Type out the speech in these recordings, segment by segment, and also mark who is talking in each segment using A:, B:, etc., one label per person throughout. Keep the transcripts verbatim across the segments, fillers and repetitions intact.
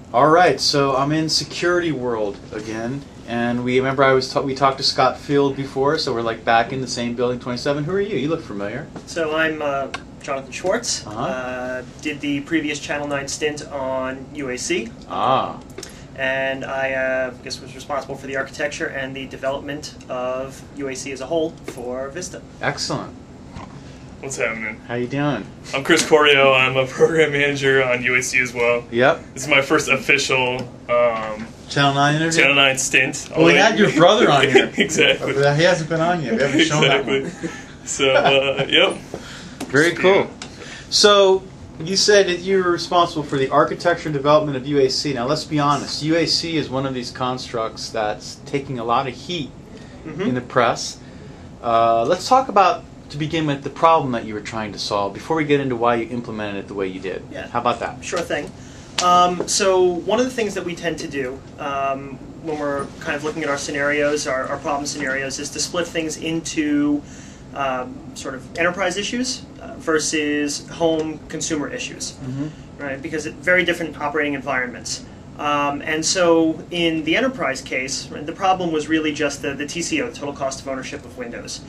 A: All right, so I'm in security world again, and we remember I was ta we talked to Scott Field before, so we're like back in the same building, twenty-seven. Who are you? You look familiar.
B: So I'm uh, Jonathan Schwartz.
A: Uh-huh.
B: uh, did the previous Channel nine stint on U A C.
A: Ah.
B: And I uh, guess was responsible for the architecture and the development of U A C as a whole for Vista.
A: Excellent.
C: What's happening?
A: How you doing?
C: I'm Chris Corio. I'm a program manager on U A C as well.
A: Yep.
C: This is my first official um,
A: Channel nine interview?
C: Channel nine stint.
A: Well, we had your brother on here.
C: Exactly.
A: But he hasn't been on yet. We haven't shown
C: exactly.
A: that one.
C: So, uh, yep.
A: Very cool. So, you said that you were responsible for the architecture and development of U A C. Now, let's be honest. U A C is one of these constructs that's taking a lot of heat
B: Mm-hmm.
A: in the press. Uh, let's talk about, to begin with, the problem that you were trying to solve before we get into why you implemented it the way you did.
B: Yeah.
A: How about that?
B: Sure thing. Um, so one of the things that we tend to do um, when we're kind of looking at our scenarios, our, our problem scenarios, is to split things into um, sort of enterprise issues uh, versus home consumer issues,
A: Mm-hmm.
B: right? Because it, very different operating environments. Um, and so in the enterprise case, right, the problem was really just the, the T C O, the total cost of ownership of Windows.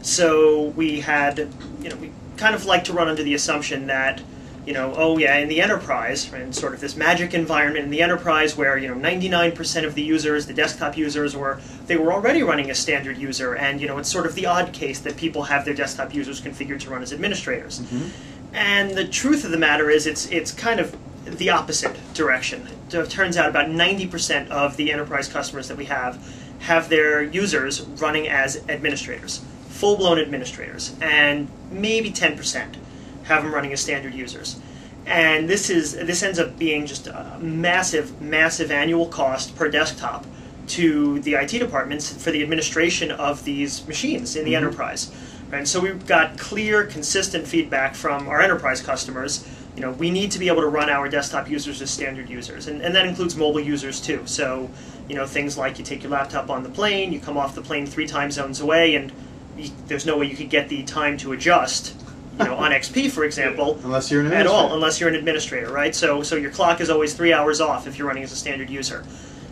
B: So we had, you know, we kind of like to run under the assumption that, you know, oh yeah, in the enterprise, right, in sort of this magic environment in the enterprise where, you know, ninety-nine percent of the users, the desktop users, were, they were already running a standard user, and, you know, it's sort of the odd case that people have their desktop users configured to run as administrators.
A: Mm-hmm.
B: And the truth of the matter is it's, it's kind of the opposite direction. It turns out about ninety percent of the enterprise customers that we have have their users running as administrators, full-blown administrators, and maybe ten percent have them running as standard users. And this is this ends up being just a massive, massive annual cost per desktop to the I T departments for the administration of these machines in the
A: Mm-hmm.
B: enterprise. And so we've got clear, consistent feedback from our enterprise customers. You know, we need to be able to run our desktop users as standard users, and, and that includes mobile users too. So, you know, things like you take your laptop on the plane, you come off the plane three time zones away, and you, there's no way you could get the time to adjust. You know, on X P, for example,
A: Unless you're an
B: at
A: administrator.
B: all, unless you're an administrator, right? So, so your clock is always three hours off if you're running as a standard user.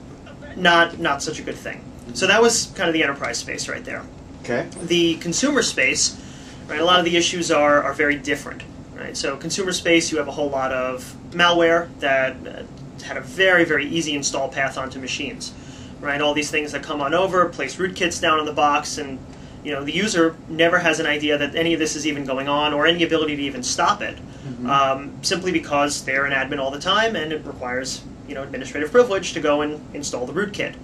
B: Not, not such a good thing. So that was kind of the enterprise space right there.
A: Okay.
B: The consumer space, right? A lot of the issues are are very different, right? So consumer space, you have a whole lot of malware that uh, had a very very easy install path onto machines, right? All these things that come on over, place rootkits down in the box, and you know the user never has an idea that any of this is even going on or any ability to even stop it,
A: Mm-hmm.
B: um, simply because they're an admin all the time and it requires you know administrative privilege to go and install the rootkit.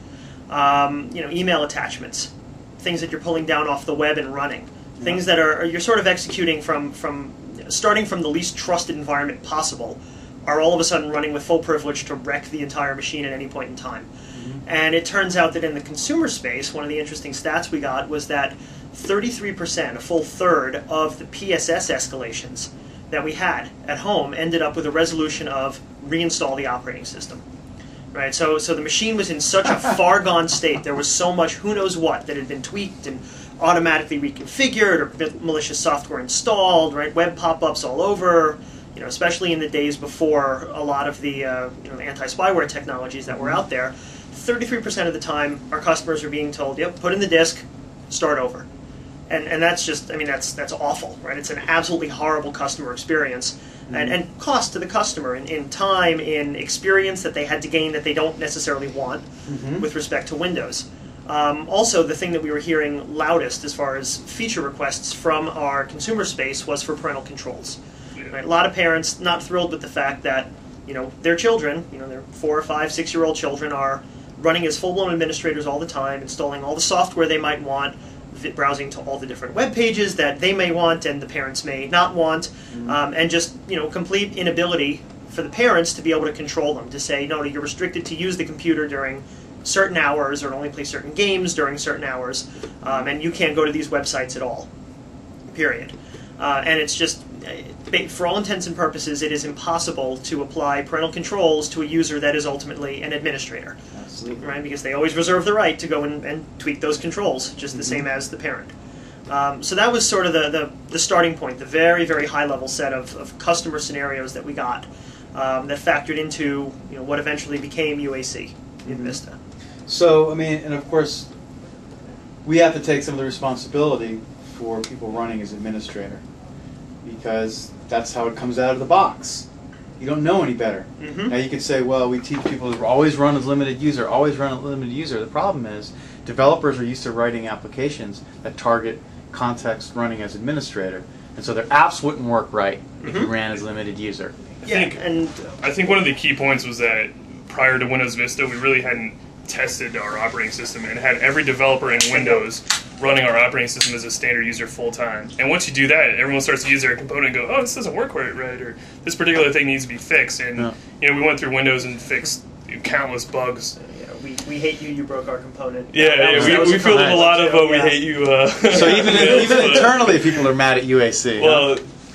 B: Um, you know, email attachments, things that you're pulling down off the web and running, things that are you're sort of executing from from starting from the least trusted environment possible, are all of a sudden running with full privilege to wreck the entire machine at any point in time. Mm-hmm. And it turns out that in the consumer space, one of the interesting stats we got was that thirty-three percent, a full third of the P S S escalations that we had at home ended up with a resolution of reinstall the operating system. Right, so so the machine was in such a far gone state. There was so much who knows what that had been tweaked and automatically reconfigured or malicious software installed. Right, web pop-ups all over. You know, especially in the days before a lot of the uh, you know anti-spyware technologies that were out there. thirty-three percent of the time, our customers are being told, "Yep, put in the disk, start over," and and that's just I mean that's that's awful. Right, it's an absolutely horrible customer experience. And, and cost to the customer in, in time, in experience that they had to gain that they don't necessarily want
A: Mm-hmm.
B: with respect to Windows. Um, also, the thing that we were hearing loudest as far as feature requests from our consumer space was for parental controls. Right? A lot of parents not thrilled with the fact that you know their children, you know their four or five, six-year-old children, are running as full-blown administrators all the time, installing all the software they might want, browsing to all the different web pages that they may want and the parents may not want, mm-hmm. um, and just you know complete inability for the parents to be able to control them, to say, no, you're restricted to use the computer during certain hours or only play certain games during certain hours, um, and you can't go to these websites at all, period. Uh, and it's just, for all intents and purposes, it is impossible to apply parental controls to a user that is ultimately an administrator.
A: Absolutely.
B: Right, because they always reserve the right to go and, and tweak those controls, just the mm-hmm. same as the parent. Um, so that was sort of the, the, the starting point, the very, very high-level set of, of customer scenarios that we got. um, that factored into you know what eventually became U A C in
A: Mhm.
B: Vista.
A: So, I mean, and of course, we have to take some of the responsibility for people running as administrator, because that's how it comes out of the box. You don't know any better.
B: Mm-hmm.
A: Now you could say, well, we teach people to always run as limited user, always run as limited user. The problem is developers are used to writing applications that target context running as administrator, and so their apps wouldn't work right if you
B: Mhm.
A: ran as limited user.
C: I
B: Yeah,
C: think
B: and
C: I think one of the key points was that prior to Windows Vista, we really hadn't tested our operating system and had every developer in Windows running our operating system as a standard user full time. And once you do that, everyone starts to use their component and go, oh, this doesn't work quite right, or this particular thing needs to be fixed. And
A: Yeah.
C: you know, we went through Windows and fixed countless bugs.
B: yeah, we, we hate you. You broke our component.
C: Yeah,
B: That
C: yeah
B: was- that was
C: we, we
B: a
C: feel a
B: comment
C: lot of
B: too,
C: uh, we
B: yeah.
C: hate you. Uh,
A: So even
C: emails,
A: even
C: but-
A: internally, people are mad at U A C. huh?
C: Well,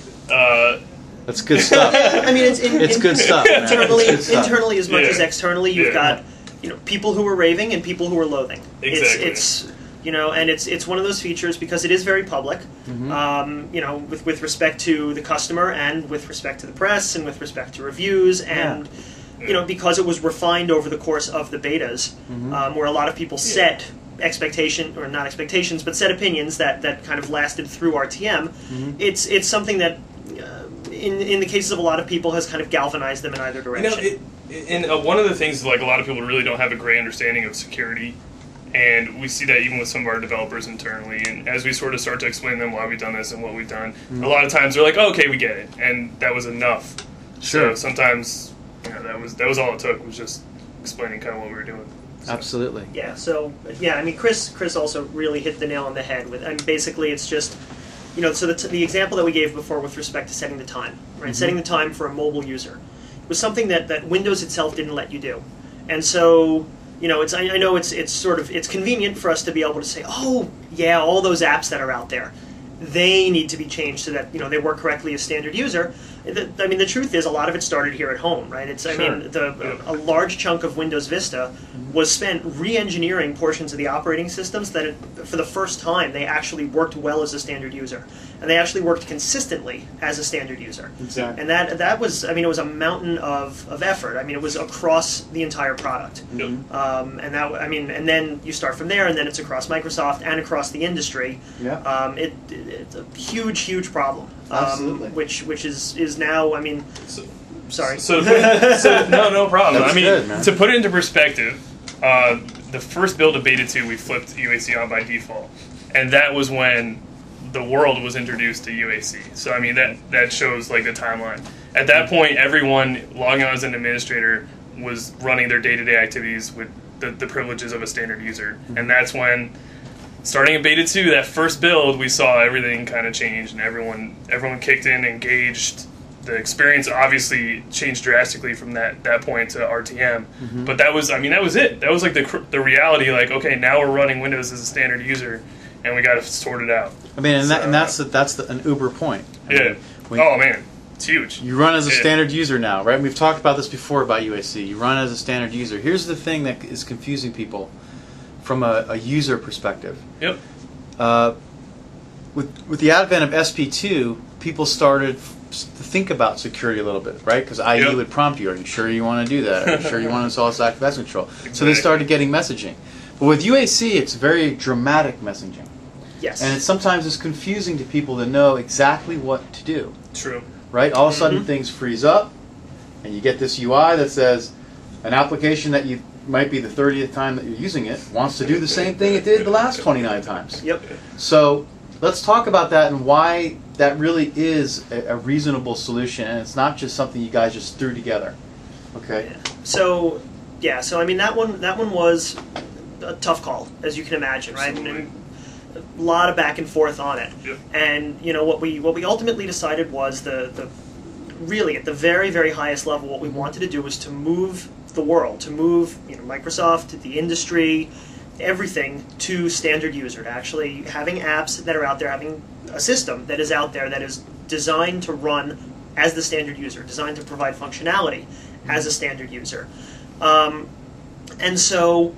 C: uh,
A: That's good stuff.
B: I mean, it's in,
A: It's
B: in-
A: good stuff, man.
B: Internally,
A: It's good stuff.
B: internally as much
C: Yeah.
B: as externally, you've
C: Yeah.
B: got you know people who are raving and people who are loathing.
C: Exactly.
B: It's, it's you know, and it's it's one of those features because it is very public.
A: Mhm.
B: Um, you know, with with respect to the customer and with respect to the press and with respect to reviews and. You know, because it was refined over the course of the betas,
A: Mhm.
B: um, where a lot of people set expectation or not expectations, but set opinions that, that kind of lasted through R T M.
A: Mhm.
B: It's it's something that, uh, in in the cases of a lot of people, has kind of galvanized them in either
C: You
B: direction.
C: know, it, it- and uh, one of the things, like a lot of people really don't have a great understanding of security, and we see that even with some of our developers internally. And as we sort of start to explain to them why we've done this and what we've done, a lot of times they're like, oh, "Okay, we get it," and that was enough.
A: Sure.
C: So sometimes, you know, that was that was all it took, was just explaining kind of what we were doing. So-
A: Absolutely.
B: Yeah. So yeah, I mean, Chris Chris also really hit the nail on the head with. I mean, basically, it's just. You know, so the, t- the example that we gave before with respect to setting the time, right?
A: Mhm.
B: Setting the time for a mobile user was something that, that Windows itself didn't let you do, and so you know, it's I, I know it's it's sort of it's convenient for us to be able to say, oh yeah, all those apps that are out there, they need to be changed so that you know they work correctly as standard user. The, I mean, the truth is, a lot of it started here at home, right? It's I
A: Sure.
B: mean, the a large chunk of Windows Vista was spent re-engineering portions of the operating systems that, it, for the first time, they actually worked well as a standard user, and they actually worked consistently as a standard user.
A: Exactly.
B: And that that was, I mean, it was a mountain of, of effort. I mean, it was across the entire product.
C: Yep.
B: Um, and that, I mean, and then you start from there, and then it's across Microsoft and across the industry.
A: Yeah.
B: Um, it, it, it's a huge, huge problem. Um,
A: Absolutely.
B: Which which is is now, I mean,
C: So,
B: sorry.
C: So, to put, so no, no problem.
A: That's
C: I mean,
A: good, man.
C: to put it into perspective, uh, the first build of Beta two, we flipped U A C on by default, and that was when the world was introduced to U A C. So, I mean, that that shows like the timeline. At that point, everyone logging on as an administrator was running their day-to-day activities with the, the privileges of a standard user, and that's when. Starting in Beta two, that first build, we saw everything kind of change, and everyone everyone kicked in, engaged. The experience obviously changed drastically from that, that point to R T M.
A: Mhm.
C: But that was, I mean, that was it. That was like the cr- the reality. Like, okay, now we're running Windows as a standard user, and we got to sort it out.
A: I mean, and, that,
C: So,
A: and that's the, that's the, an uber point. I
C: Yeah.
A: mean, when
C: Oh man, it's huge.
A: you run as a
C: Yeah.
A: standard user now, right? We've talked about this before about U A C. You run as a standard user. Here's the thing that is confusing people from a, a user perspective.
C: Yep.
A: Uh, with with the advent of S P two, people started f- to think about security a little bit, right? Because I E
C: Yep.
A: would prompt you, are you sure you want to do that? Are you sure you want to install this active access control? So they
C: Exactly.
A: started getting messaging. But with U A C, it's very dramatic messaging.
B: Yes.
A: And it's, sometimes it's confusing to people to know exactly what to do,
C: True.
A: right? All of a sudden
B: Mhm.
A: things freeze up, and you get this U I that says an application that you might be the thirtieth time that you're using it wants to do the same thing it did the last twenty-nine times.
B: Yep.
A: So let's talk about that and why that really is a, a reasonable solution, and it's not just something you guys just threw together. Okay.
B: So, yeah. So I mean, that one that one was a tough call, as you can imagine, right? And, and a lot of back and forth on it.
C: Yep.
B: And you know what we what we ultimately decided was the the really at the very very highest level, what we wanted to do was to move the world, to move you know Microsoft, the industry, everything to standard user, to actually having apps that are out there, having a system that is out there that is designed to run as the standard user, designed to provide functionality as a standard user. Um, and so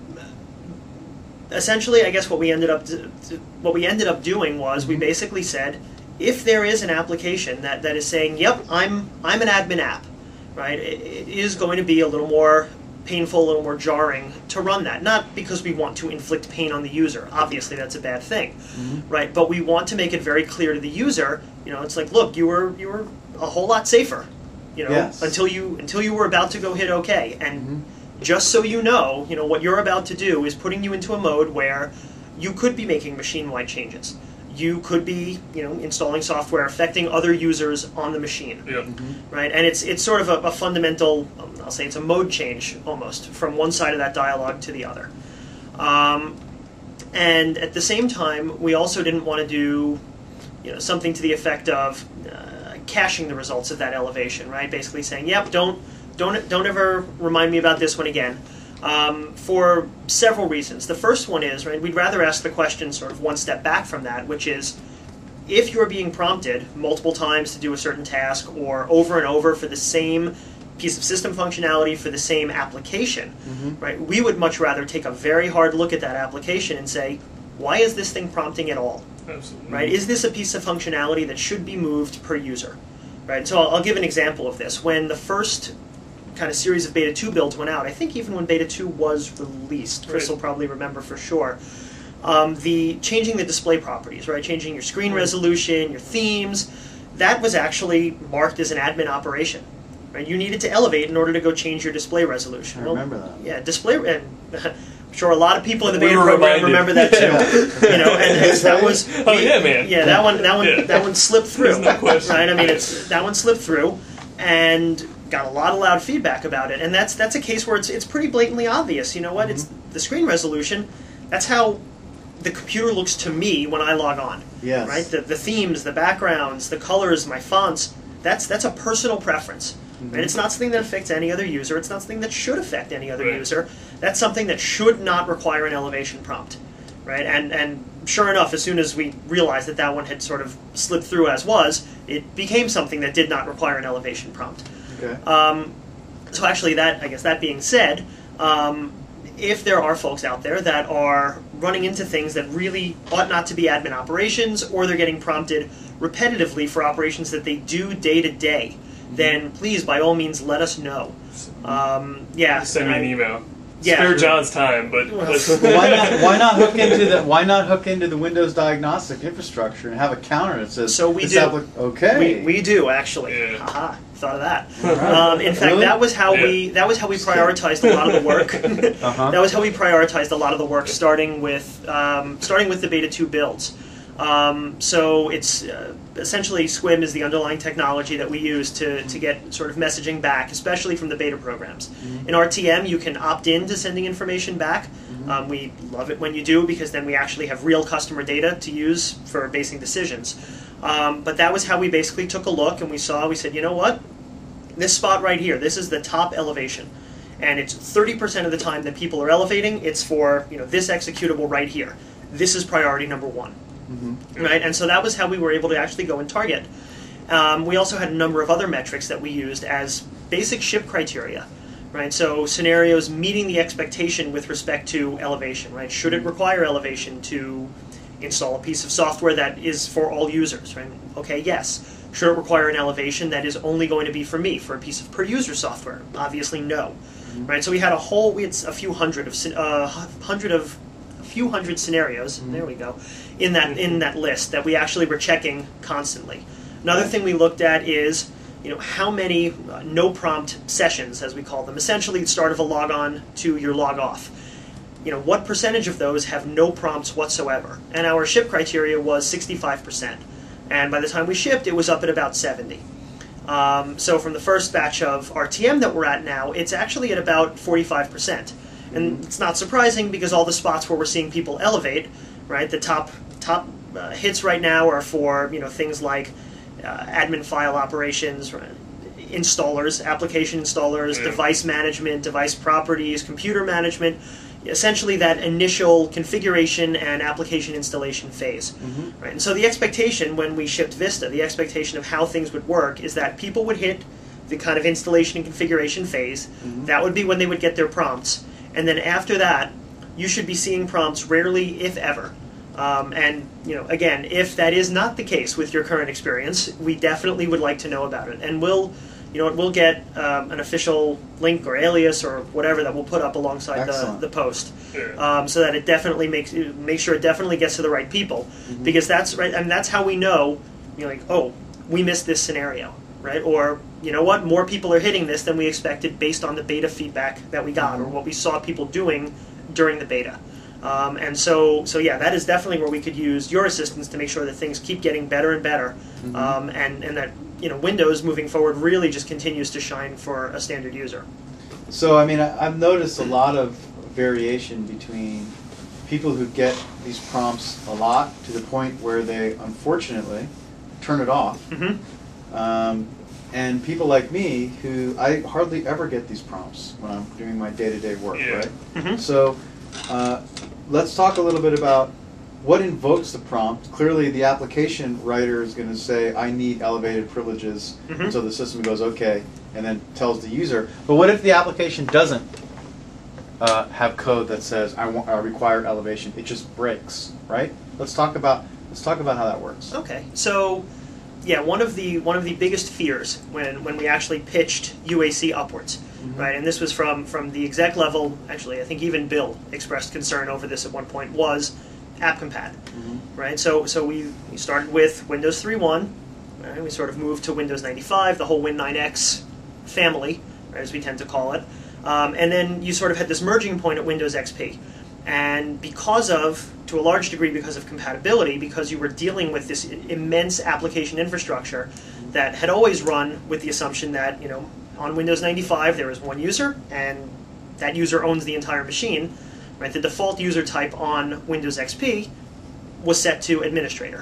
B: essentially, I guess what we ended up d- d- what we ended up doing was we basically said, if there is an application that, that is saying, "Yep, I'm I'm an admin app," right? It, it is going to be a little more painful, a little more jarring to run that. Not because we want to inflict pain on the user. Obviously, that's a bad thing, mm-hmm. right? But we want to make it very clear to the user. You know, it's like, look, you were you were a whole lot safer, you know,
A: yes.
B: until you until you were about to go hit OK. And
A: mm-hmm.
B: just so you know, you know what you're about to do is putting you into a mode where you could be making machine-wide changes. You could be, you know, installing software affecting other users on the machine,
C: yeah.
B: mm-hmm. right? And it's it's sort of a, a fundamental, um, I'll say it's a mode change almost from one side of that dialogue to the other. Um, and at the same time, we also didn't want to do, you know, something to the effect of uh, caching the results of that elevation, right? Basically saying, yep, don't don't don't ever remind me about this one again. Um, for several reasons. The first one is, right, we'd rather ask the question sort of one step back from that, which is, if you're being prompted multiple times to do a certain task or over and over for the same piece of system functionality for the same application, mm-hmm. right, we would much rather take a very hard look at that application and say, why is this thing prompting at all?
C: Absolutely.
B: Right? Is this a piece of functionality that should be moved per user? Right? So I'll, I'll give an example of this. When the first kind of series of Beta two builds went out, I think even when Beta two was released, Chris
C: right.
B: will probably remember for sure, um, the changing the display properties, right, changing your screen
C: right.
B: resolution, your themes, that was actually marked as an admin operation. Right? You needed to elevate in order to go change your display resolution.
A: I
B: well,
A: remember that.
B: Yeah, display, and I'm sure a lot of people in the
C: We
B: beta
C: were
B: program
C: reminded.
B: remember that too. You know, and, and that was
C: oh yeah, man.
B: Yeah, that one, that one,
C: Yeah.
B: that one slipped through.
C: There's no question.
B: Right? I mean, it's that one slipped through, and got a lot of loud feedback about it. And that's that's a case where it's it's pretty blatantly obvious. You know what?
A: Mm-hmm.
B: It's the screen resolution. That's how the computer looks to me when I log on.
A: Yes.
B: Right. The the themes, the backgrounds, the colors, my fonts. That's that's a personal preference.
A: Mm-hmm.
B: And it's not something that affects any other user. It's not something that should affect any other
C: Right.
B: user. That's something that should not require an elevation prompt, right? And and sure enough, as soon as we realized that that one had sort of slipped through as was, it became something that did not require an elevation prompt.
A: Okay.
B: Um, so actually, that I guess that being said, um, if there are folks out there that are running into things that really ought not to be admin operations, or they're getting prompted repetitively for operations that they do day to day, then please, by all means, let us know. Um, yeah,
C: Send me an
B: I-
C: email.
B: Yeah.
C: Spare John's time, but let's,
A: Well, why not? Why not hook into the? Why not hook into the Windows diagnostic infrastructure and have a counter that says?
B: So we
A: this
B: do.
A: appli- okay.
B: We, we do actually.
C: Yeah.
B: Haha, thought of that.
A: Right.
B: Um, in fact,
A: Really?
B: that was how
C: Yeah.
B: we that was how we prioritized a lot of the work.
A: Uh-huh.
B: That was how we prioritized a lot of the work, starting with um, starting with the Beta two builds. Um, so it's uh, essentially Squim is the underlying technology that we use to, to get sort of messaging back, especially from the beta programs.
A: Mm-hmm.
B: In R T M, you can opt in to sending information back.
A: Mm-hmm.
B: Um, we love it when you do, because then we actually have real customer data to use for basing decisions. Um, but that was how we basically took a look, and we saw, we said, you know what? This spot right here, this is the top elevation. And it's thirty percent of the time that people are elevating, it's for, you know, this executable right here. This is priority number one.
A: Mm-hmm.
B: Right, and so that was how we were able to actually go and target. Um, we also had a number of other metrics that we used as basic ship criteria, right? So scenarios meeting the expectation with respect to elevation, right? Should it require elevation to install a piece of software that is for all users, right? Okay, yes. Should it require an elevation that is only going to be for me, for a piece of per user software? Obviously, no,
A: Mm-hmm.
B: right? So we had a whole, we had a few hundred of, scen- uh, hundred of, a few hundred scenarios.
A: Mm-hmm.
B: There we go. In that in that list that we actually were checking constantly. Another thing we looked at is, you know, how many uh, no prompt sessions, as we call them, essentially the start of a log on to your log off. You know, what percentage of those have no prompts whatsoever? And our ship criteria was sixty-five percent. And by the time we shipped, it was up at about seventy. Um, so from the first batch of R T M that we're at now, it's actually at about forty-five percent. And it's not surprising, because all the spots where we're seeing people elevate, right, the top top uh, hits right now are for, you know, things like uh, admin file operations, right, installers, application installers,
C: Yeah.
B: device management, device properties, computer management, essentially that initial configuration and application installation phase.
A: Mm-hmm.
B: Right? And so the expectation when we shipped Vista, the expectation of how things would work, is that people would hit the kind of installation and configuration phase.
A: Mm-hmm.
B: That would be when they would get their prompts. And then after that, you should be seeing prompts rarely, if ever. Um, and, you know, again, if that is not the case with your current experience, we definitely would like to know about it. And we'll, you know what, we'll get um, an official link or alias or whatever that we'll put up alongside the,
A: Excellent.
B: the post,
C: Yeah.
B: um, so that it definitely makes make sure it definitely gets to the right people,
A: Mm-hmm.
B: because that's right, and that's how we know, you know, like, oh, we missed this scenario, right? Or, you know what, more people are hitting this than we expected based on the beta feedback that we got, or what we saw people doing during the beta. Um, and so, so yeah, that is definitely where we could use your assistance to make sure that things keep getting better and better, um, and, and that, you know, Windows moving forward really just continues to shine for a standard user.
A: So, I mean, I, I've noticed a lot of variation between people who get these prompts a lot to the point where they, unfortunately, turn it off.
B: Mm-hmm.
A: Um, and people like me who I hardly ever get these prompts when I'm doing my day-to-day work,
C: Yeah.
A: right?
B: Mm-hmm.
A: So, uh, let's talk a little bit about what invokes the prompt. Clearly, the application writer is going to say, I need elevated privileges,
B: Mhm.
A: and so the system goes, okay, and then tells the user. But what if the application doesn't uh, have code that says, I, want, I require elevation? It just breaks, right? Let's talk about let's talk about how that works.
B: Okay, so yeah, one of the one of the biggest fears when, when we actually pitched U A C upwards, right, and this was from from the exec level. Actually, I think even Bill expressed concern over this at one point. Was AppCompat, right? So so we, we started with Windows three point one, right? We sort of moved to Windows ninety-five, the whole Win nine X family, right, as we tend to call it, um, and then you sort of had this merging point at Windows X P. And because of, to a large degree, because of compatibility, because you were dealing with this immense application infrastructure that had always run with the assumption that, you know, on Windows ninety-five there is one user, and that user owns the entire machine, right? The default user type on Windows X P was set to administrator.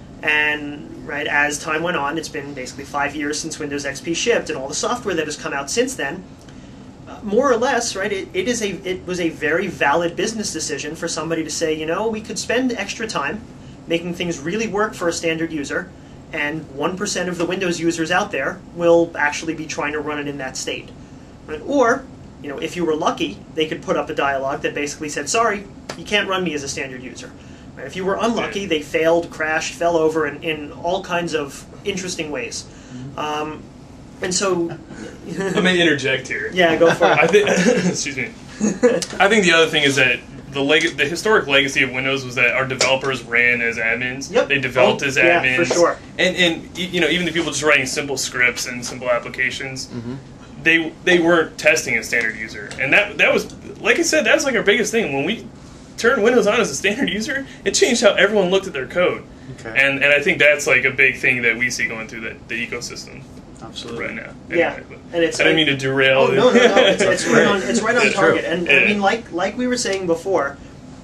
B: And right, as time went on, it's been basically five years since Windows X P shipped, and all the software that has come out since then, more or less, right, it, it is a it was a very valid business decision for somebody to say, you know, we could spend extra time making things really work for a standard user, and one percent of the Windows users out there will actually be trying to run it in that state. Right? Or, you know, if you were lucky, they could put up a dialog that basically said, sorry, you can't run me as a standard user. Right? If you were unlucky, they failed, crashed, fell over in, in all kinds of interesting ways. Um, and so...
C: Let me interject here.
B: Yeah, go for it.
C: I think, excuse me. I think the other thing is that the leg- the historic legacy of Windows was that our developers ran as admins.
B: Yep.
C: They developed
B: Oh,
C: as
B: yeah,
C: admins.
B: for sure.
C: And and y- you know, even the people just writing simple scripts and simple applications,
A: Mm-hmm.
C: they they weren't testing a standard user. And that that was, like I said, that's like our biggest thing. When we turned Windows on as a standard user, it changed how everyone looked at their code.
A: Okay.
C: And and I think that's like a big thing that we see going through the, the ecosystem
A: Absolutely.
C: right now.
B: Yeah,
C: Anyway, but
B: and it's
C: I didn't mean to derail.
B: Oh no, no, no! It's, it's right on. It's right on
C: Yeah,
B: target.
C: true.
B: And
C: Yeah.
B: I mean, like like we were saying before,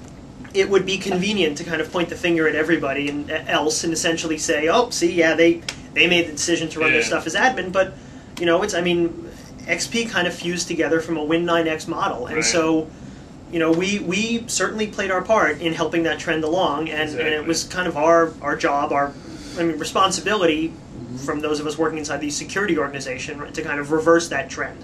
B: it would be convenient to kind of point the finger at everybody and else and essentially say, "Oh, see, yeah, they they made the decision to run their
C: Yeah.
B: stuff as admin." But you know, it's I mean, X P kind of fused together from a Win nine X model, and
C: Right.
B: so. You know, we, we certainly played our part in helping that trend along, and, and
C: Exactly.
B: it was kind of our, our job, our I mean, responsibility from those of us working inside the security organization, right, to kind of reverse that trend.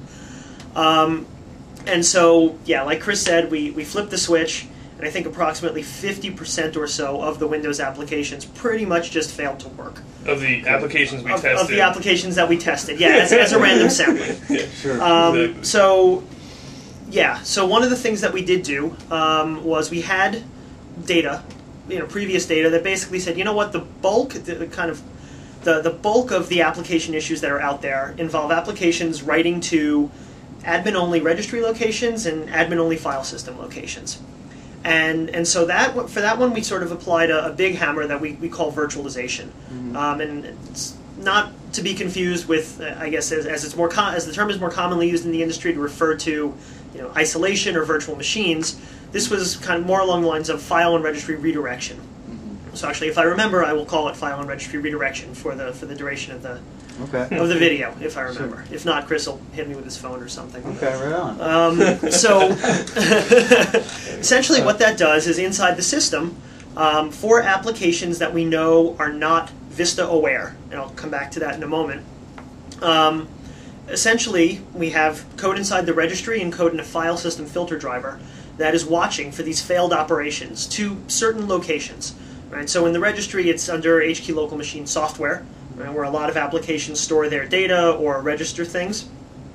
B: Um, and so, yeah, like Chris said, we, we flipped the switch, and I think approximately fifty percent or so of the Windows applications pretty much just failed to work.
C: Of the applications we
B: Of,
C: tested.
B: of the applications that we tested, yeah, as, as a random sampling.
C: Yeah.
A: Sure.
B: Um,
C: Exactly.
B: So, yeah. So one of the things that we did do um, was we had data, you know, previous data that basically said, you know what, the bulk, the, the kind of, the the bulk of the application issues that are out there involve applications writing to admin-only registry locations and admin-only file system locations. And and so that for that one we sort of applied a, a big hammer that we, we call virtualization, um, and it's not to be confused with uh, I guess as, as it's more com- as the term is more commonly used in the industry to refer to, you know, isolation or virtual machines. This was kind of more along the lines of file and registry redirection. So actually, if I remember, I will call it file and registry redirection for the for the duration of the
A: Okay.
B: of the video, if I remember. If not, Chris will hit me with his phone or something.
A: Okay, right on.
B: Um, so essentially what that does is inside the system, um, for applications that we know are not Vista aware, and I'll come back to that in a moment, um, essentially we have code inside the registry and code in a file system filter driver that is watching for these failed operations to certain locations. Right? So in the registry it's under H Key local machine software, right, where a lot of applications store their data or register things.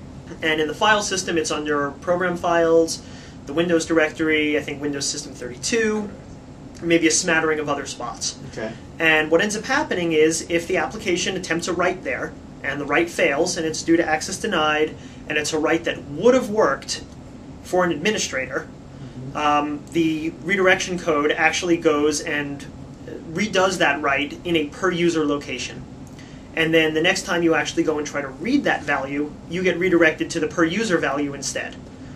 B: And in the file system, it's under program files, the Windows directory, I think Windows System thirty-two, maybe a smattering of other spots.
A: Okay.
B: And what ends up happening is if the application attempts a write there, and the write fails, and it's due to access denied, and it's a write that would have worked for an administrator, um, the redirection code actually goes and redoes that write in a per-user location. And then the next time you actually go and try to read that value, you get redirected to the per-user value instead.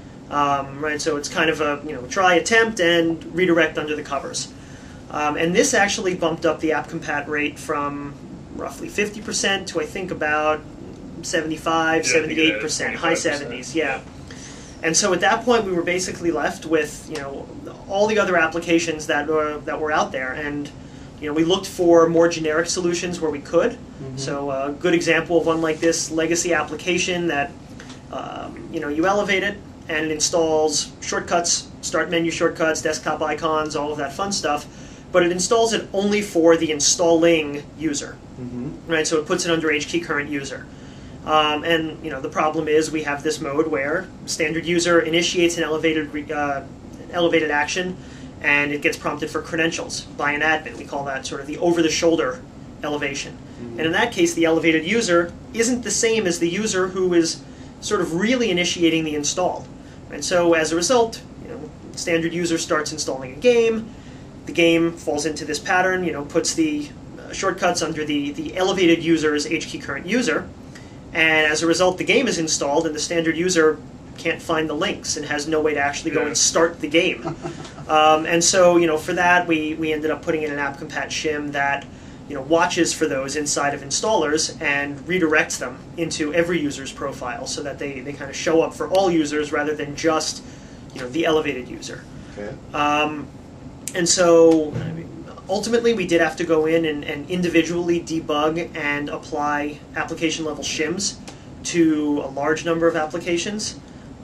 B: Um, right, so it's kind of a you know try, attempt, and redirect under the covers. Um, and this actually bumped up the AppCompat rate from roughly fifty percent to I think about seventy-five,
C: Yeah,
B: seventy-eight percent, high seventies, yeah. And so at that point, we were basically left with you know all the other applications that were that were out there, and you know we looked for more generic solutions where we could. Mm-hmm. So a good example of one like this legacy application that um, you know you elevate it and it installs shortcuts, start menu shortcuts, desktop icons, all of that fun stuff. But it installs it only for the installing user, mm-hmm. right? So it puts it under H key current user. Um, and you know the problem is we have this mode where standard user initiates an elevated uh, elevated action, and it gets prompted for credentials by an admin. We call that sort of the over-the-shoulder elevation. Mm-hmm. And in that case, the elevated user isn't the same as the user who is sort of really initiating the install. And so as a result, you know, standard user starts installing a game. The game falls into this pattern, you know, puts the uh, shortcuts under the, the elevated user's H key current user. And as a result, the game is installed, and the standard user can't find the links and has no way to actually go
C: Yeah.
B: and start the game. um, and so, you know, for that, we, we ended up putting in an AppCompat shim that, you know, watches for those inside of installers and redirects them into every user's profile so that they, they kind of show up for all users rather than just, you know, the elevated user.
A: Okay.
B: Um, and so, I mean, ultimately, we did have to go in and, and individually debug and apply application-level shims to a large number of applications.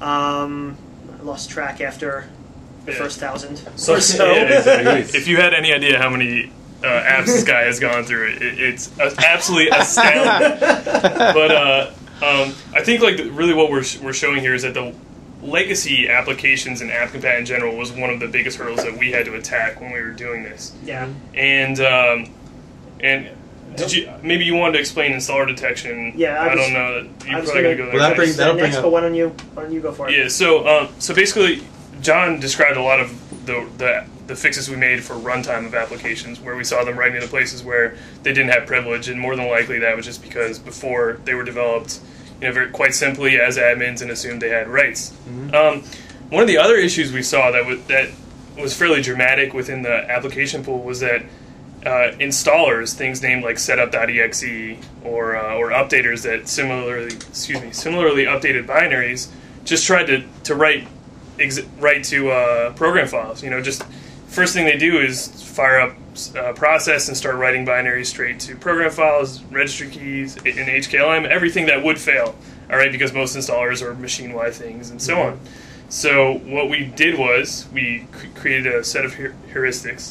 B: Um, I lost track after the
C: Yeah.
B: first thousand
C: So,
B: or so.
C: yeah, exactly. If you had any idea how many uh, apps this guy has gone through, it, it's uh, absolutely astounding. But uh, um, I think like the, really what we're we're showing here is that the legacy applications and AppCompat in general was one of the biggest hurdles that we had to attack when we were doing this.
B: Yeah.
C: And um, and did you maybe you wanted to explain installer detection?
B: Yeah, I
C: I,
B: was-
C: don't know. You're
B: I was
C: probably
B: gonna-
C: gonna go there.
A: Well, that
C: next.
A: brings- that'll
B: next,
A: bring up-
B: but why don't you why don't you go for it?
C: Yeah, so um, so basically, John described a lot of the, the the fixes we made for runtime of applications, where we saw them writing into places where they didn't have privilege, and more than likely that was just because before they were developed, you know, very quite simply as admins and assumed they had rights. Mm-hmm. Um, one of the other issues we saw that was, that was fairly dramatic within the application pool was that uh, installers, things named like setup.exe or uh, or updaters that similarly, excuse me, similarly updated binaries, just tried to to write ex- write to uh, program files. You know, just first thing they do is fire up uh, process and start writing binaries straight to program files, registry keys, in H K L M, everything that would fail. All right, because most installers are machine-wide things and so mm-hmm. on. So what we did was we c- created a set of her- heuristics.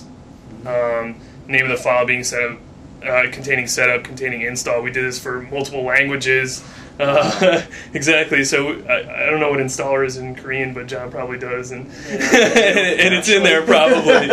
C: Um, name of the file being setup, uh, containing setup, containing install. We did this for multiple languages. Uh, exactly. So I, I don't know what installer is in Korean, but John probably does, and and it's in there probably.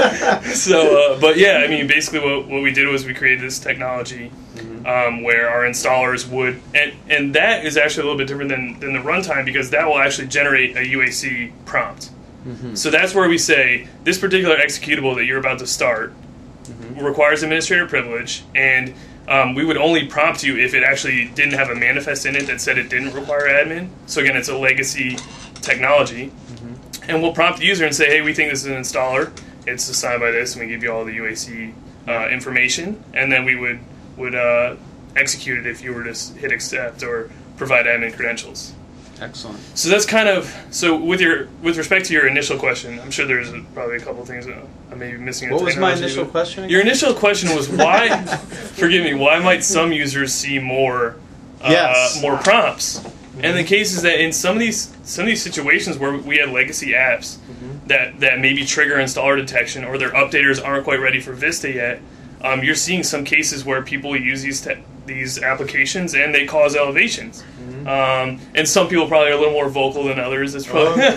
C: So, uh, but yeah, I mean, basically what what we did was we created this technology um, where our installers would, and and that is actually a little bit different than than the runtime because that will actually generate a U A C prompt. Mm-hmm. So that's where we say this particular executable that you're about to start mm-hmm. requires administrator privilege, and Um, we would only prompt you if it actually didn't have a manifest in it that said it didn't require admin. So again, it's a legacy technology. Mm-hmm. And we'll prompt the user and say, hey, we think this is an installer. It's assigned by this, and we give you all the U A C uh, information. And then we would, would uh, execute it if you were to hit accept or provide admin credentials.
A: Excellent.
C: So that's kind of, so with your with respect to your initial question, I'm sure there's a, probably a couple of things that I may be missing.
A: What was my
C: technology,
A: initial
C: but
A: question again?
C: Your initial question was why, forgive me, why might some users see more uh,
A: Yes.
C: more prompts? Mm-hmm. And the case is that in some of these some of these situations where we had legacy apps mm-hmm. that, that maybe trigger installer detection or their updaters aren't quite ready for Vista yet, um, you're seeing some cases where people use these te- these applications, and they cause elevations.
A: Mm-hmm.
C: Um, and some people probably are a little more vocal than others. It's probably
A: Oh, oh,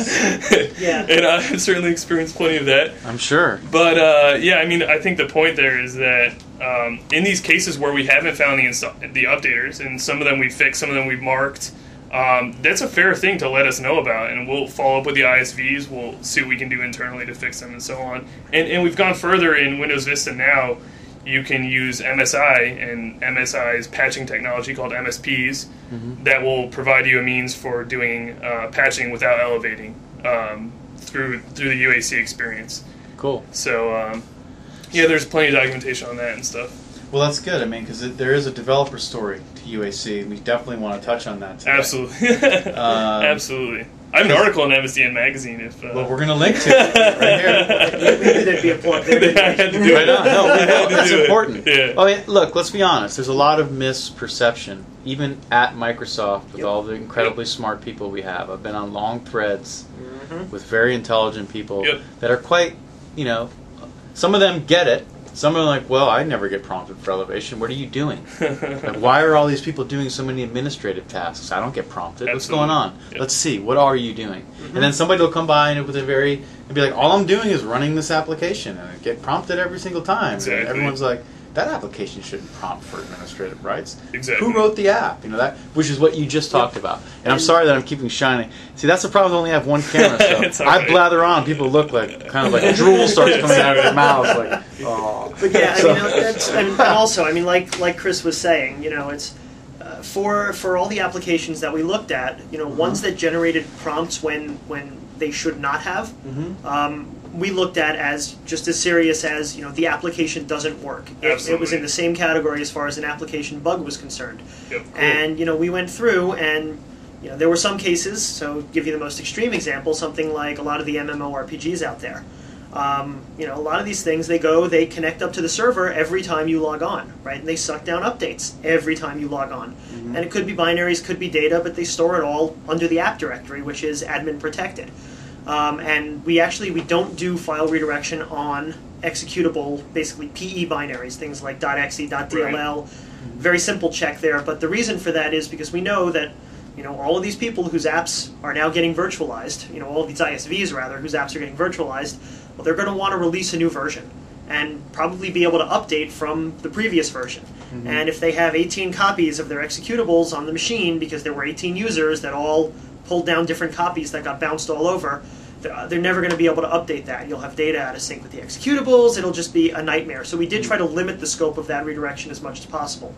A: yes.
B: Yeah.
C: And I've certainly experienced plenty of that.
A: I'm sure.
C: But uh, yeah, I mean, I think the point there is that um, in these cases where we haven't found the insta- the updaters, and some of them we've fixed, some of them we've marked, um, that's a fair thing to let us know about, and we'll follow up with the I S Vs. We'll see what we can do internally to fix them, and so on. And and we've gone further in Windows Vista now. You can use M S I and M S I's patching technology called M S Ps
A: Mm-hmm.
C: that will provide you a means for doing uh, patching without elevating um, through through the U A C experience.
A: Cool.
C: So, um, yeah, there's plenty of documentation on that and stuff.
A: Well, that's good. I mean, because there is a developer story to U A C, and we definitely want to touch on that today.
C: Absolutely.
A: Um,
C: Absolutely. I have an article in M S D N Magazine if... Uh,
A: Well, we're going to link to it right here.
B: We knew there'd be a plug there. didn't we?
C: I had to do
A: Right
C: it.
A: on. No, we
C: I had
A: know.
C: to
A: That's
C: do it.
A: important.
C: Yeah.
A: Oh, yeah, look, let's be honest. There's a lot of misperception, even at Microsoft, with
B: Yep.
A: all the incredibly smart people we have. I've been on long threads
B: Mhm.
A: with very intelligent people
C: Yep.
A: that are quite, you know, some of them get it. Some are like, well, I never get prompted for elevation. What are you doing? Like, why are all these people doing so many administrative tasks? I don't get prompted. What's
C: Absolutely.
A: going on?
C: Yep.
A: Let's see. What are you doing? And then somebody will come by and with a very and be like, all I'm doing is running this application, and I get prompted every single time.
C: Exactly.
A: And everyone's like, that application shouldn't prompt for administrative rights.
C: Exactly.
A: Who wrote the app? You know that, which is what you just talked about. And I'm sorry that I'm keeping shining. See, that's the problem. I only have one camera, so
C: It's all
A: I
C: right.
A: blather on. People look like kind of like drool starts coming out of their mouths, like, oh.
B: But yeah, I
A: So-
B: mean, that's, and and also, I mean, like like Chris was saying, you know, it's uh, for for all the applications that we looked at, you know, ones that generated prompts when when they should not have,
A: Mhm.
B: um, we looked at as just as serious as, you know, the application doesn't work. It, it was
C: Absolutely.
B: in the same category as far as an application bug was concerned.
C: Yep.
B: And you know, we went through and. You know, there were some cases, so to give you the most extreme example, something like a lot of the MMORPGs out there. Um, you know, a lot of these things, they go, they connect up to the server every time you log on, right? And they suck down updates every time you log on.
A: Mm-hmm.
B: And it could be binaries, could be data, but they store it all under the app directory, which is admin protected. Um, and we actually, we don't do file redirection on executable, basically P E binaries, things like .exe, .dll. Very simple check there, but the reason for that is because we know that you know, all of these people whose apps are now getting virtualized, you know, all of these I S Vs rather, whose apps are getting virtualized, well, they're going to want to release a new version and probably be able to update from the previous version.
A: Mm-hmm.
B: And if they have eighteen copies of their executables on the machine because there were eighteen users that all pulled down different copies that got bounced all over, they're they're never going to be able to update that. You'll have data out of sync with the executables. It'll just be a nightmare. So we did try to limit the scope of that redirection as much as possible.